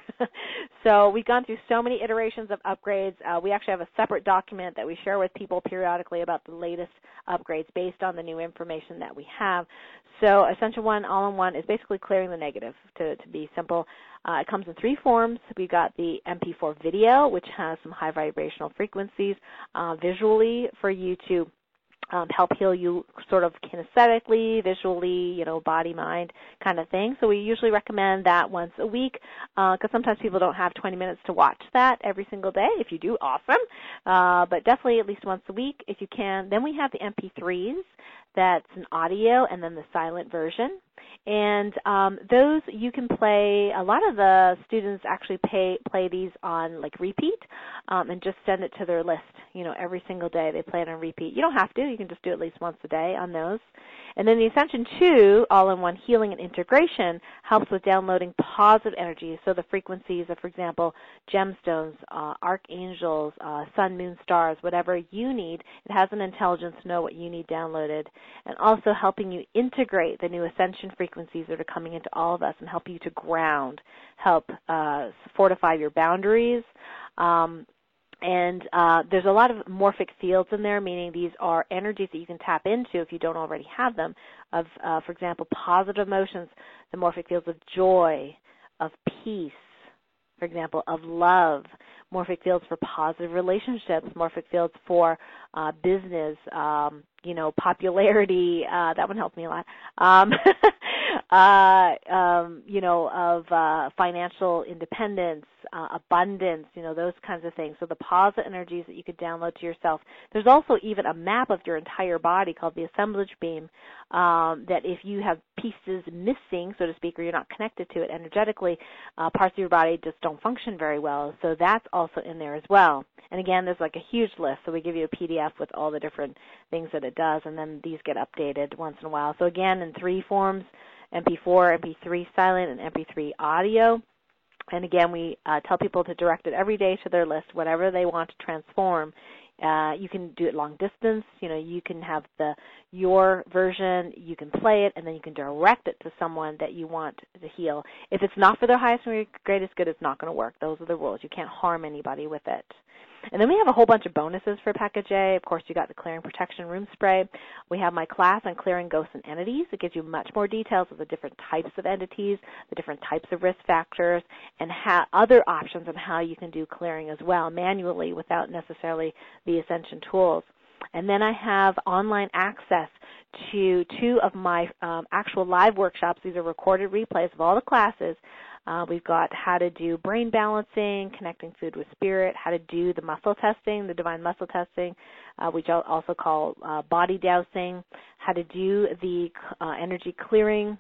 So we've gone through so many iterations of upgrades. Uh, we actually have a separate document that we share with people periodically about the latest upgrades based on the new information that we have. So Ascension one All-in-One is basically clearing the negative, to, to be simple. Uh, it comes in three forms. We've got the M P four video, which has some high vibrational frequencies uh, visually for you to Um, help heal you sort of kinesthetically, visually, you know, body, mind kind of thing. So we usually recommend that once a week because uh, sometimes people don't have twenty minutes to watch that every single day. If you do, awesome. Uh, but definitely at least once a week if you can. Then we have the M P threes. That's an audio and then the silent version. And um, those you can play, a lot of the students actually pay, play these on like repeat um, and just send it to their list. You know, every single day they play it on repeat. You don't have to. You can just do it at least once a day on those. And then the Ascension two, all-in-one healing and integration, helps with downloading positive energy. So the frequencies of, for example, gemstones, uh, archangels, uh, sun, moon, stars, whatever you need. It has an intelligence to know what you need downloaded. And also helping you integrate the new Ascension frequencies that are coming into all of us and help you to ground, help uh, fortify your boundaries. Um, And uh, there's a lot of morphic fields in there, meaning these are energies that you can tap into if you don't already have them, of, uh, for example, positive emotions, the morphic fields of joy, of peace, for example, of love. morphic fields for positive relationships, morphic fields for uh, business, um, you know, popularity. Uh, that one helped me a lot. Um, uh, um, you know, of uh, financial independence, uh, abundance, you know, those kinds of things. So the positive energies that you could download to yourself. There's also even a map of your entire body called the assemblage beam, um, that if you have pieces missing, so to speak, or you're not connected to it energetically, uh, parts of your body just don't function very well. So that's also in there as well. And again, there's like a huge list. So we give you a P D F with all the different things that it does, and then these get updated once in a while. So again, in three forms, M P four, M P three silent, and M P three audio. And again, we uh, tell people to direct it every day to their list, whatever they want to transform. Uh, you can do it long distance. You know, you can have the your version, you can play it, and then you can direct it to someone that you want to heal. If it's not for their highest and greatest good, it's not going to work. Those are the rules. You can't harm anybody with it. And then we have a whole bunch of bonuses for Package A. Of course, you got the Clearing Protection Room Spray. We have my class on clearing ghosts and entities. It gives you much more details of the different types of entities, the different types of risk factors, and how, other options on how you can do clearing as well, manually without necessarily the Ascension tools. And then I have online access to two of my um, actual live workshops. These are recorded replays of all the classes. Uh, we've got how to do brain balancing, connecting food with spirit, how to do the muscle testing, the divine muscle testing, uh, which I'll also call uh, body dowsing, how to do the uh, energy clearing.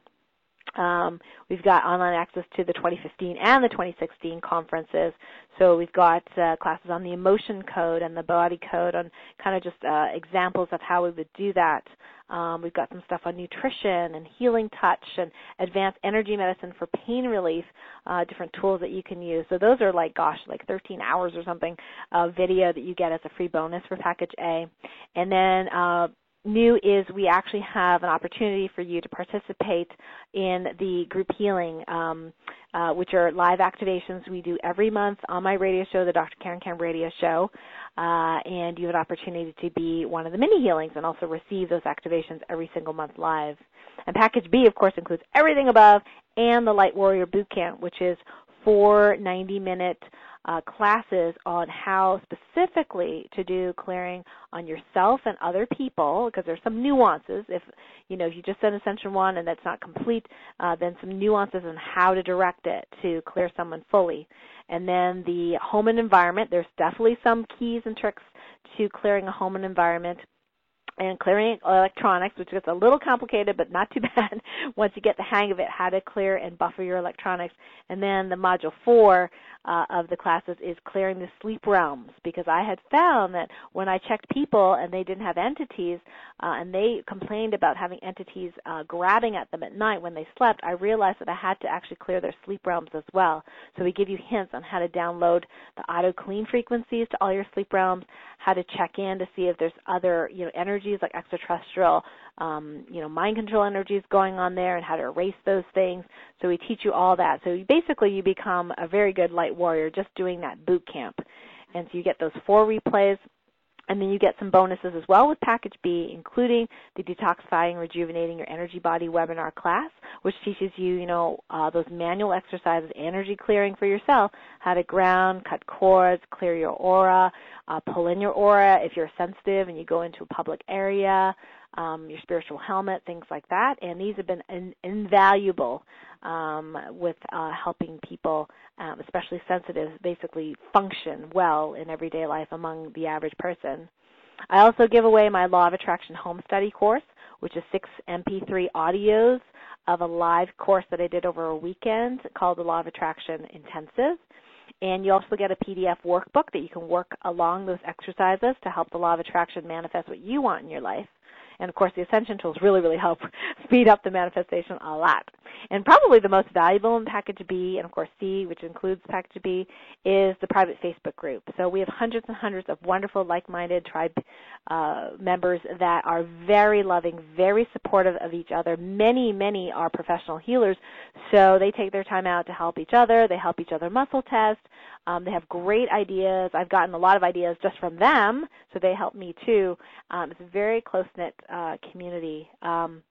Um, we've got online access to the twenty fifteen and the twenty sixteen conferences. So we've got uh, classes on the emotion code and the body code, on kind of just uh, examples of how we would do that. Um, we've got some stuff on nutrition and healing touch and advanced energy medicine for pain relief, uh, different tools that you can use. So those are like, gosh, like thirteen hours or something of video that you get as a free bonus for Package A. And then uh, new is we actually have an opportunity for you to participate in the group healing, um, uh, which are live activations we do every month on my radio show, the Doctor Karen Karen Radio Show, uh, and you have an opportunity to be one of the mini healings and also receive those activations every single month live. And Package B, of course, includes everything above and the Light Warrior Boot Camp, which is four ninety-minute Uh, classes on how specifically to do clearing on yourself and other people, because there's some nuances. If you know, if you just send Ascension one and that's not complete, uh, then some nuances on how to direct it to clear someone fully. And then the home and environment, there's definitely some keys and tricks to clearing a home and environment. And clearing electronics, which gets a little complicated, but not too bad once you get the hang of it, how to clear and buffer your electronics. And then the module four uh, of the classes is clearing the sleep realms, because I had found that when I checked people and they didn't have entities, uh, and they complained about having entities uh, grabbing at them at night when they slept, I realized that I had to actually clear their sleep realms as well. So we give you hints on how to download the auto-clean frequencies to all your sleep realms, how to check in to see if there's other, you know, energy like extraterrestrial, um, you know, mind control energies going on there, and how to erase those things. So we teach you all that. So you, basically you become a very good light warrior just doing that boot camp. And so you get those four replays, and then you get some bonuses as well with Package B, including the Detoxifying, Rejuvenating Your Energy Body webinar class, which teaches you, you know, uh, those manual exercises, energy clearing for yourself, how to ground, cut cords, clear your aura, uh, pull in your aura if you're sensitive and you go into a public area, um, your spiritual helmet, things like that. And these have been in, invaluable um, with uh, helping people, um, especially sensitive, basically function well in everyday life among the average person. I also give away my Law of Attraction Home Study course, which is six M P three audios of a live course that I did over a weekend called the Law of Attraction Intensive. And you also get a P D F workbook that you can work along those exercises to help the Law of Attraction manifest what you want in your life. And, of course, the Ascension tools really, really help speed up the manifestation a lot. And probably the most valuable in Package B, and, of course, C, which includes Package B, is the private Facebook group. So we have hundreds and hundreds of wonderful, like-minded tribe uh, members that are very loving, very supportive of each other. Many, many are professional healers, so they take their time out to help each other. They help each other muscle test. Um, they have great ideas. I've gotten a lot of ideas just from them, so they help me too. Um, it's a very close-knit uh, community. Um,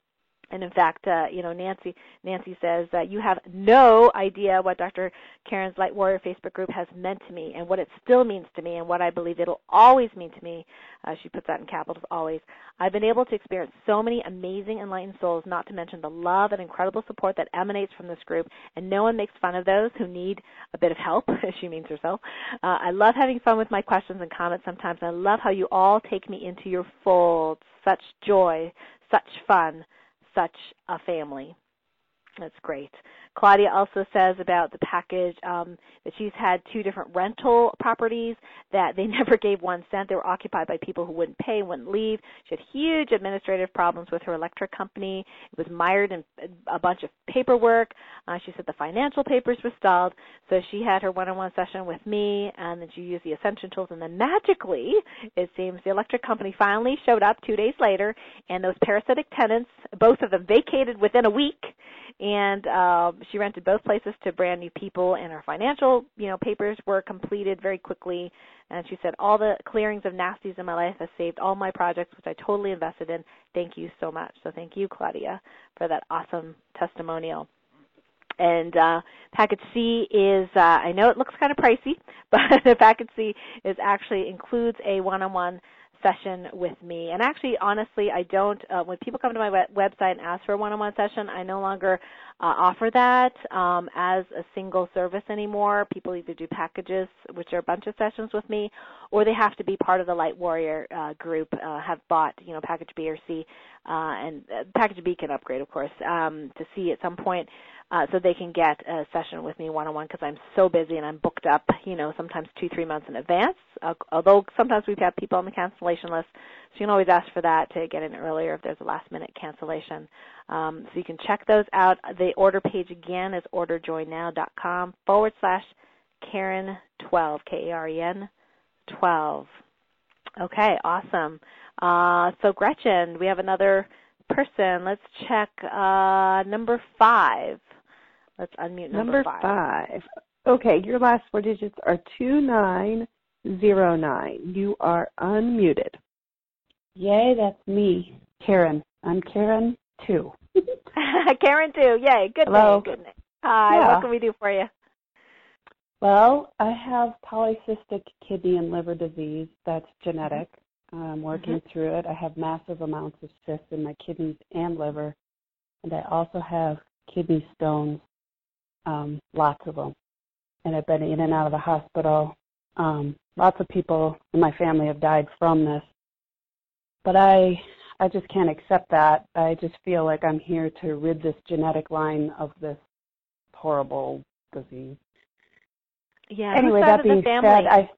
And in fact, uh, you know, Nancy Nancy says that you have no idea what Doctor Karen's Light Warrior Facebook group has meant to me and what it still means to me and what I believe it'll always mean to me. Uh, she puts that in capitals, always. I've been able to experience so many amazing enlightened souls, not to mention the love and incredible support that emanates from this group, and no one makes fun of those who need a bit of help, she means herself. Uh, I love having fun with my questions and comments sometimes, and I love how you all take me into your fold. Such joy, such fun. Such a family. That's great. Claudia also says about the package um, that she's had two different rental properties that they never gave one cent. They were occupied by people who wouldn't pay, wouldn't leave. She had huge administrative problems with her electric company. It was mired in a bunch of paperwork. Uh, she said the financial papers were stalled, so she had her one-on-one session with me, and then she used the Ascension tools, and then magically, it seems, the electric company finally showed up two days later, and those parasitic tenants, both of them vacated within a week, and uh, she rented both places to brand new people, and her financial, you know, papers were completed very quickly. And she said, all the clearings of nasties in my life has saved all my projects, which I totally invested in. Thank you so much. So thank you, Claudia, for that awesome testimonial. And uh, package C is, uh, I know it looks kind of pricey, but the package C is actually includes a one-on-one session with me. And actually, honestly, I don't, uh, when people come to my web- website and ask for a one-on-one session, I no longer uh, offer that um, as a single service anymore. People either do packages, which are a bunch of sessions with me, or they have to be part of the Light Warrior uh, group, uh, have bought, you know, package B or C, uh, and uh, package B can upgrade, of course, um, to C at some point. Uh, so they can get a session with me one-on-one because I'm so busy and I'm booked up, you know, sometimes two, three months in advance, uh, although sometimes we've had people on the cancellation list, so you can always ask for that to get in earlier if there's a last-minute cancellation. Um, so you can check those out. The order page, again, is orderjoynow.com forward slash Karen twelve, K A R E N twelve. Okay, awesome. Uh, so, Gretchen, we have another person. Let's check uh, number five. Let's unmute number, number five. five. Okay, your last four digits are two nine zero nine. You are unmuted. Yay, that's me, Karen. I'm Karen two. Karen two, yay, good Hello. name, good name. Hi, Yeah. what can we do for you? Well, I have polycystic kidney and liver disease that's genetic. I'm working mm-hmm. through it. I have massive amounts of cysts in my kidneys and liver, and I also have kidney stones, um, lots of them. And I've been in and out of the hospital. Um, lots of people in my family have died from this. But I I just can't accept that. I just feel like I'm here to rid this genetic line of this horrible disease. Yeah. Anyway, that being said, I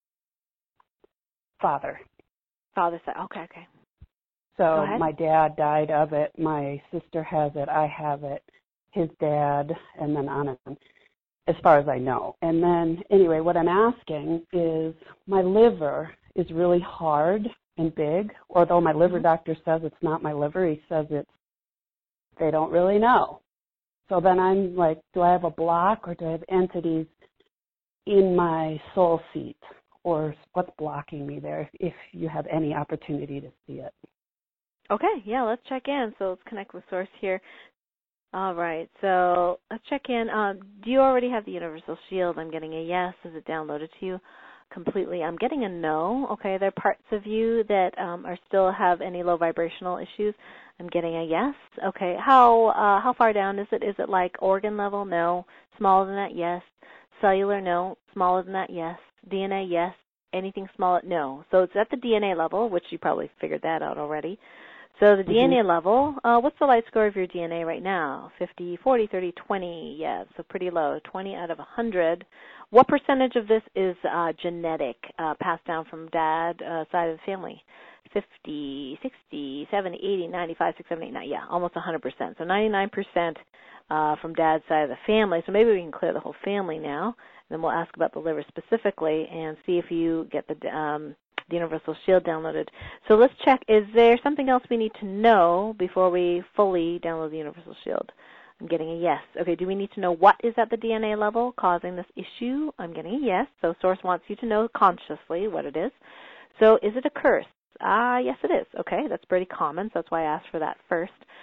father. Father said, okay, okay. So my dad died of it. My sister has it. I have it. His dad, and then on and on, as far as I know. And then, anyway, what I'm asking is my liver is really hard and big, although my liver mm-hmm. doctor says it's not my liver. He says it's, they don't really know. So then I'm like, do I have a block or do I have entities in my soul seat? Or what's blocking me there, if, if you have any opportunity to see it? Okay, yeah, let's check in. So let's connect with Source here. All right, so let's check in. Um, do you already have the Universal Shield? I'm getting a yes. Is it downloaded to you completely? I'm getting a no. Okay, there are parts of you that um, are still have any low vibrational issues. I'm getting a yes. Okay, how uh, how far down is it? Is it like organ level? No. Smaller than that? Yes. Cellular? No. Smaller than that? Yes. D N A? Yes. Anything smaller? No. So it's at the D N A level, which you probably figured that out already. So the mm-hmm. D N A level, uh, what's the light score of your D N A right now? fifty, forty, thirty, twenty. Yeah, so pretty low, twenty out of one hundred. What percentage of this is uh, genetic, uh, passed down from dad uh, side of the family? fifty, sixty, seventy, eighty, ninety-five, six, seven, eight, nine. Yeah, almost one hundred percent. So ninety-nine percent uh, from dad's side of the family. So maybe we can clear the whole family now. And then we'll ask about the liver specifically and see if you get the um, the Universal Shield downloaded. So let's check, is there something else we need to know before we fully download the Universal Shield? I'm getting a yes. Okay, do we need to know what is at the D N A level causing this issue? I'm getting a yes. So Source wants you to know consciously what it is. So is it a curse? Ah, yes it is. Okay, that's pretty common, so that's why I asked for that first.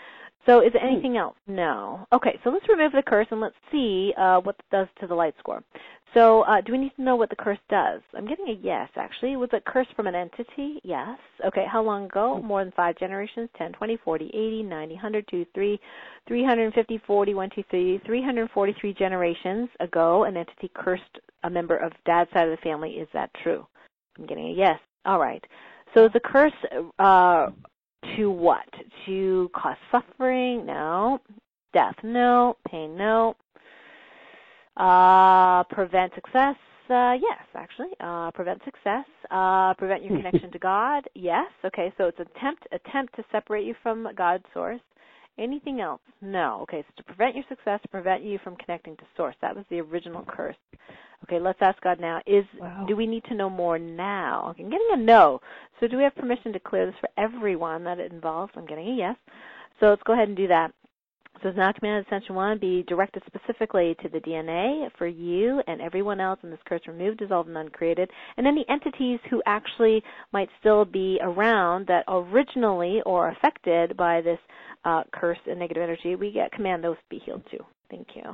So is there anything else? No. Okay, so let's remove the curse and let's see uh, what it does to the light score. So uh, do we need to know what the curse does? I'm getting a yes, actually. Was it cursed from an entity? Yes. Okay, how long ago? More than five generations, ten, twenty, forty, eighty, ninety, one hundred, two, three, three hundred fifty, forty, one, two, three, three hundred forty-three generations ago, an entity cursed a member of Dad's side of the family. Is that true? I'm getting a yes. All right. So is the curse uh, to what? To cause suffering? No. Death? No. Pain? No. Uh, prevent success? Uh, yes, actually. Uh, prevent success. Uh, prevent your connection to God? Yes. Okay, so it's attempt attempt to separate you from God's source. Anything else? No. Okay, so to prevent your success, to prevent you from connecting to source. That was the original curse. Okay, let's ask God now. Is wow. Do we need to know more now? Okay, I'm getting a no. So do we have permission to clear this for everyone that it involves? I'm getting a yes. So let's go ahead and do that. So now Command Ascension one be directed specifically to the D N A for you and everyone else in this curse removed, dissolved, and uncreated, and any entities who actually might still be around that originally or affected by this uh, curse and negative energy, we get command those to be healed too. Thank you.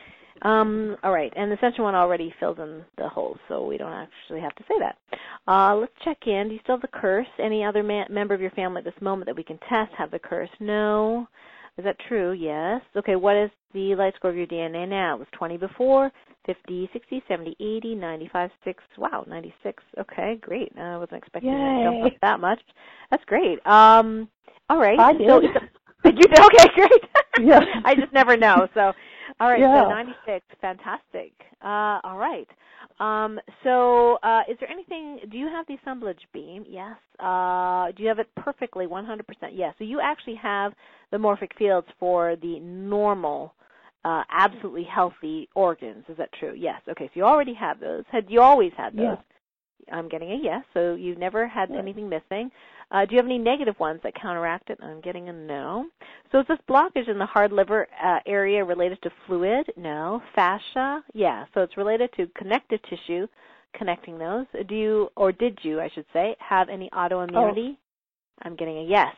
Um, all right, and the Ascension one already fills in the holes, so we don't actually have to say that. Uh, let's check in. Do you still have the curse? Any other ma- member of your family at this moment that we can test have the curse? No. Is that true? Yes. Okay, what is the light score of your D N A now? It was twenty before, fifty, sixty, seventy, eighty, ninety-five, six. Wow, ninety-six. Okay, great. I wasn't expecting Yay. to jump up that much. That's great. Um, all right. I did. So, you did? Okay, great. Yeah. I just never know. So, all right, yeah. so ninety-six. Fantastic. Uh, all right. Um, so uh, is there anything, do you have the assemblage beam? Yes. Uh, do you have it perfectly, one hundred percent? Yes. So you actually have the morphic fields for the normal, uh, absolutely healthy organs. Is that true? Yes. Okay, so you already have those. Had you always had those? Yeah. I'm getting a yes, so you've never had yeah. anything missing. Uh, do you have any negative ones that counteract it? I'm getting a no. So is this blockage in the hard liver uh, area related to fluid? No. Fascia? Yeah. So it's related to connective tissue, connecting those. Do you, or did you, I should say, have any autoimmunity? Oh. I'm getting a yes.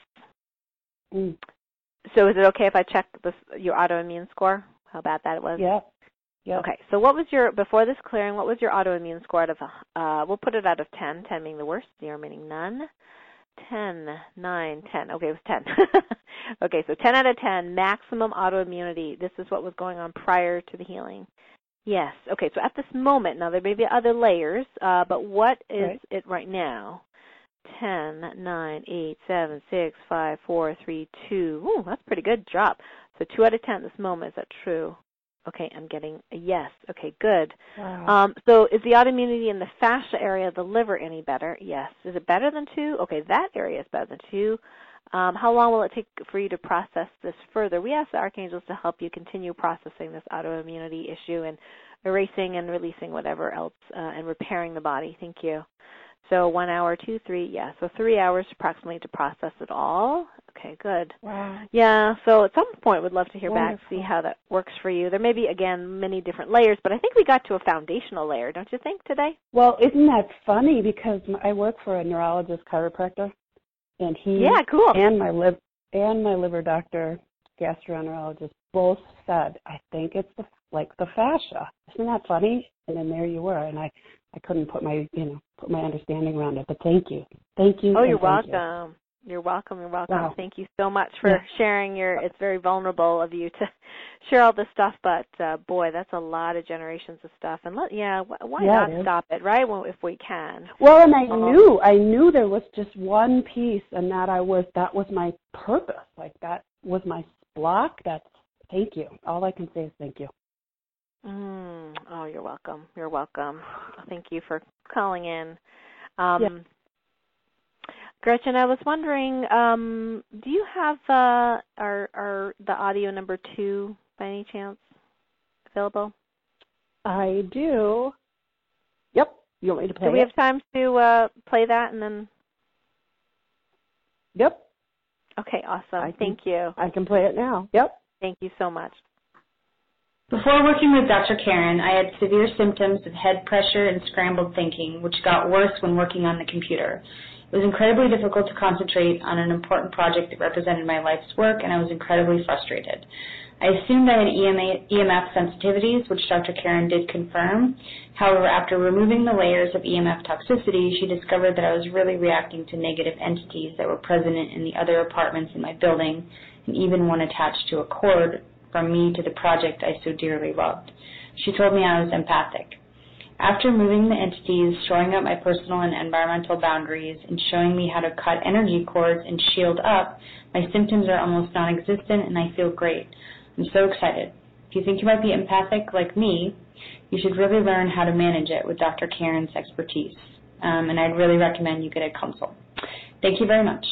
Mm. So is it okay if I check this, your autoimmune score? How bad that it was? Yeah. Yep. Okay, so what was your, before this clearing, what was your autoimmune score out of, uh, we'll put it out of ten, ten being the worst, zero meaning none. ten, nine, ten. Okay, it was ten. Okay, so ten out of ten, maximum autoimmunity. This is what was going on prior to the healing. Yes. Okay, so at this moment, now there may be other layers, uh, but what is right. it right now? ten, nine, eight, seven, six, five, four, three, two. Ooh, that's a pretty good drop. So two out of ten at this moment. Is that true? Okay, I'm getting a yes. Okay, good. Wow. Um, so is the autoimmunity in the fascia area of the liver any better? Yes. Is it better than two? Okay, that area is better than two. Um, how long will it take for you to process this further? We ask the archangels to help you continue processing this autoimmunity issue and erasing and releasing whatever else uh, and repairing the body. Thank you. So one hour, two, three, yeah. So three hours approximately to process it all. Okay, good. Wow. Yeah, so at some point we'd love to hear Wonderful. back, see how that works for you. There may be, again, many different layers, but I think we got to a foundational layer, don't you think, today? Well, isn't that funny? Because I work for a neurologist chiropractor, and he yeah, cool. and my liv- and my liver doctor, gastroenterologist, both said, I think it's the, like the fascia. Isn't that funny? And then there you were, and I, I couldn't put my, you know, put my understanding around it. But thank you, thank you. Oh, you're welcome. You. You're welcome. You're welcome. Wow. Thank you so much for yeah. sharing your. It's very vulnerable of you to share all this stuff, but uh, boy, that's a lot of generations of stuff. And let, yeah, why yeah, not it stop it, right? Well, if we can. Well, and I um, knew, I knew there was just one piece, and that I was, that was my purpose. Like that was my block. That's thank you. All I can say is thank you. Mm, oh, you're welcome. You're welcome. Thank you for calling in. Um, yeah. Gretchen, I was wondering, um, do you have uh, our, our the audio number two by any chance available? I do. Yep. You want me to play it? Do we it? have time to uh, play that and then? Yep. Okay, awesome. I can, Thank you. I can play it now. Yep. Thank you so much. Before working with Doctor Karen, I had severe symptoms of head pressure and scrambled thinking, which got worse when working on the computer. It was incredibly difficult to concentrate on an important project that represented my life's work, and I was incredibly frustrated. I assumed I had E M F sensitivities, which Doctor Karen did confirm. However, after removing the layers of E M F toxicity, she discovered that I was really reacting to negative entities that were present in the other apartments in my building, and even one attached to a cord from me to the project I so dearly loved. She told me I was empathic. After moving the entities, shoring up my personal and environmental boundaries, and showing me how to cut energy cords and shield up, my symptoms are almost non-existent and I feel great. I'm so excited. If you think you might be empathic like me, you should really learn how to manage it with Doctor Karen's expertise. Um, and I'd really recommend you get a consult. Thank you very much.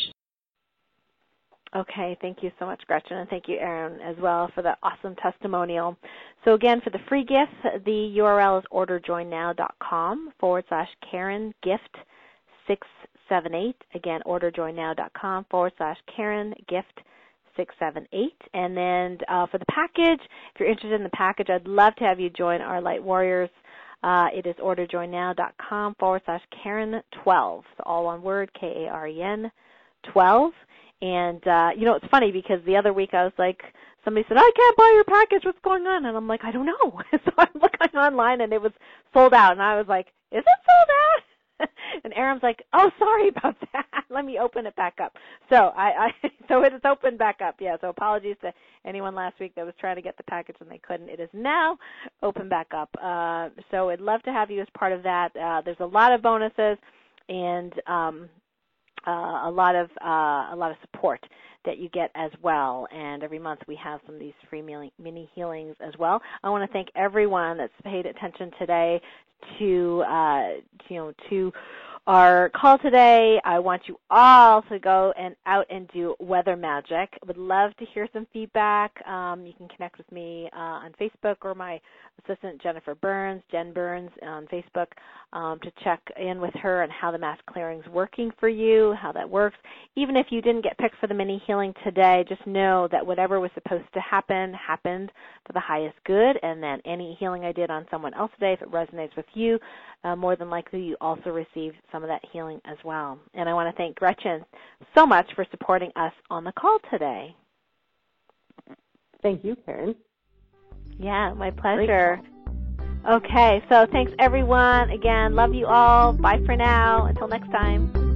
Okay, thank you so much, Gretchen, and thank you, Erin, as well, for the awesome testimonial. So again, for the free gift, the U R L is orderjoinnow.com forward slash Karen gift six seven eight. Again, orderjoinnow.com forward slash Karen gift six seven eight. And then uh, for the package, if you're interested in the package, I'd love to have you join our Light Warriors. Uh, it is orderjoinnow.com forward slash Karen twelve. So all one word, K A R E N twelve. And, uh, you know, it's funny because the other week I was like, somebody said, I can't buy your package. What's going on? And I'm like, I don't know. So I'm looking online, and it was sold out. And I was like, is it sold out? And Aaron's like, oh, sorry about that. Let me open it back up. So I, I so it is opened back up. Yeah, so apologies to anyone last week that was trying to get the package and they couldn't. It is now open back up. Uh, so I'd love to have you as part of that. Uh, there's a lot of bonuses and um, Uh, a lot of uh, a lot of support that you get as well, and every month we have some of these free mini healings as well. I want to thank everyone that's paid attention today to uh, you know to our call today. I want you all to go and out and do weather magic. I would love to hear some feedback. Um, you can connect with me uh, on Facebook or my assistant Jennifer Burns, Jen Burns on Facebook, um, to check in with her on how the mass clearing is working for you, how that works. Even if you didn't get picked for the mini healing today, just know that whatever was supposed to happen happened for the highest good, and that any healing I did on someone else today, if it resonates with you, uh, more than likely you also received some of that healing as well. And I want to thank Gretchen so much for supporting us on the call today. Thank you, Karen. Yeah, my pleasure. Okay, so thanks everyone. Again, love you all. Bye for now. Until next time.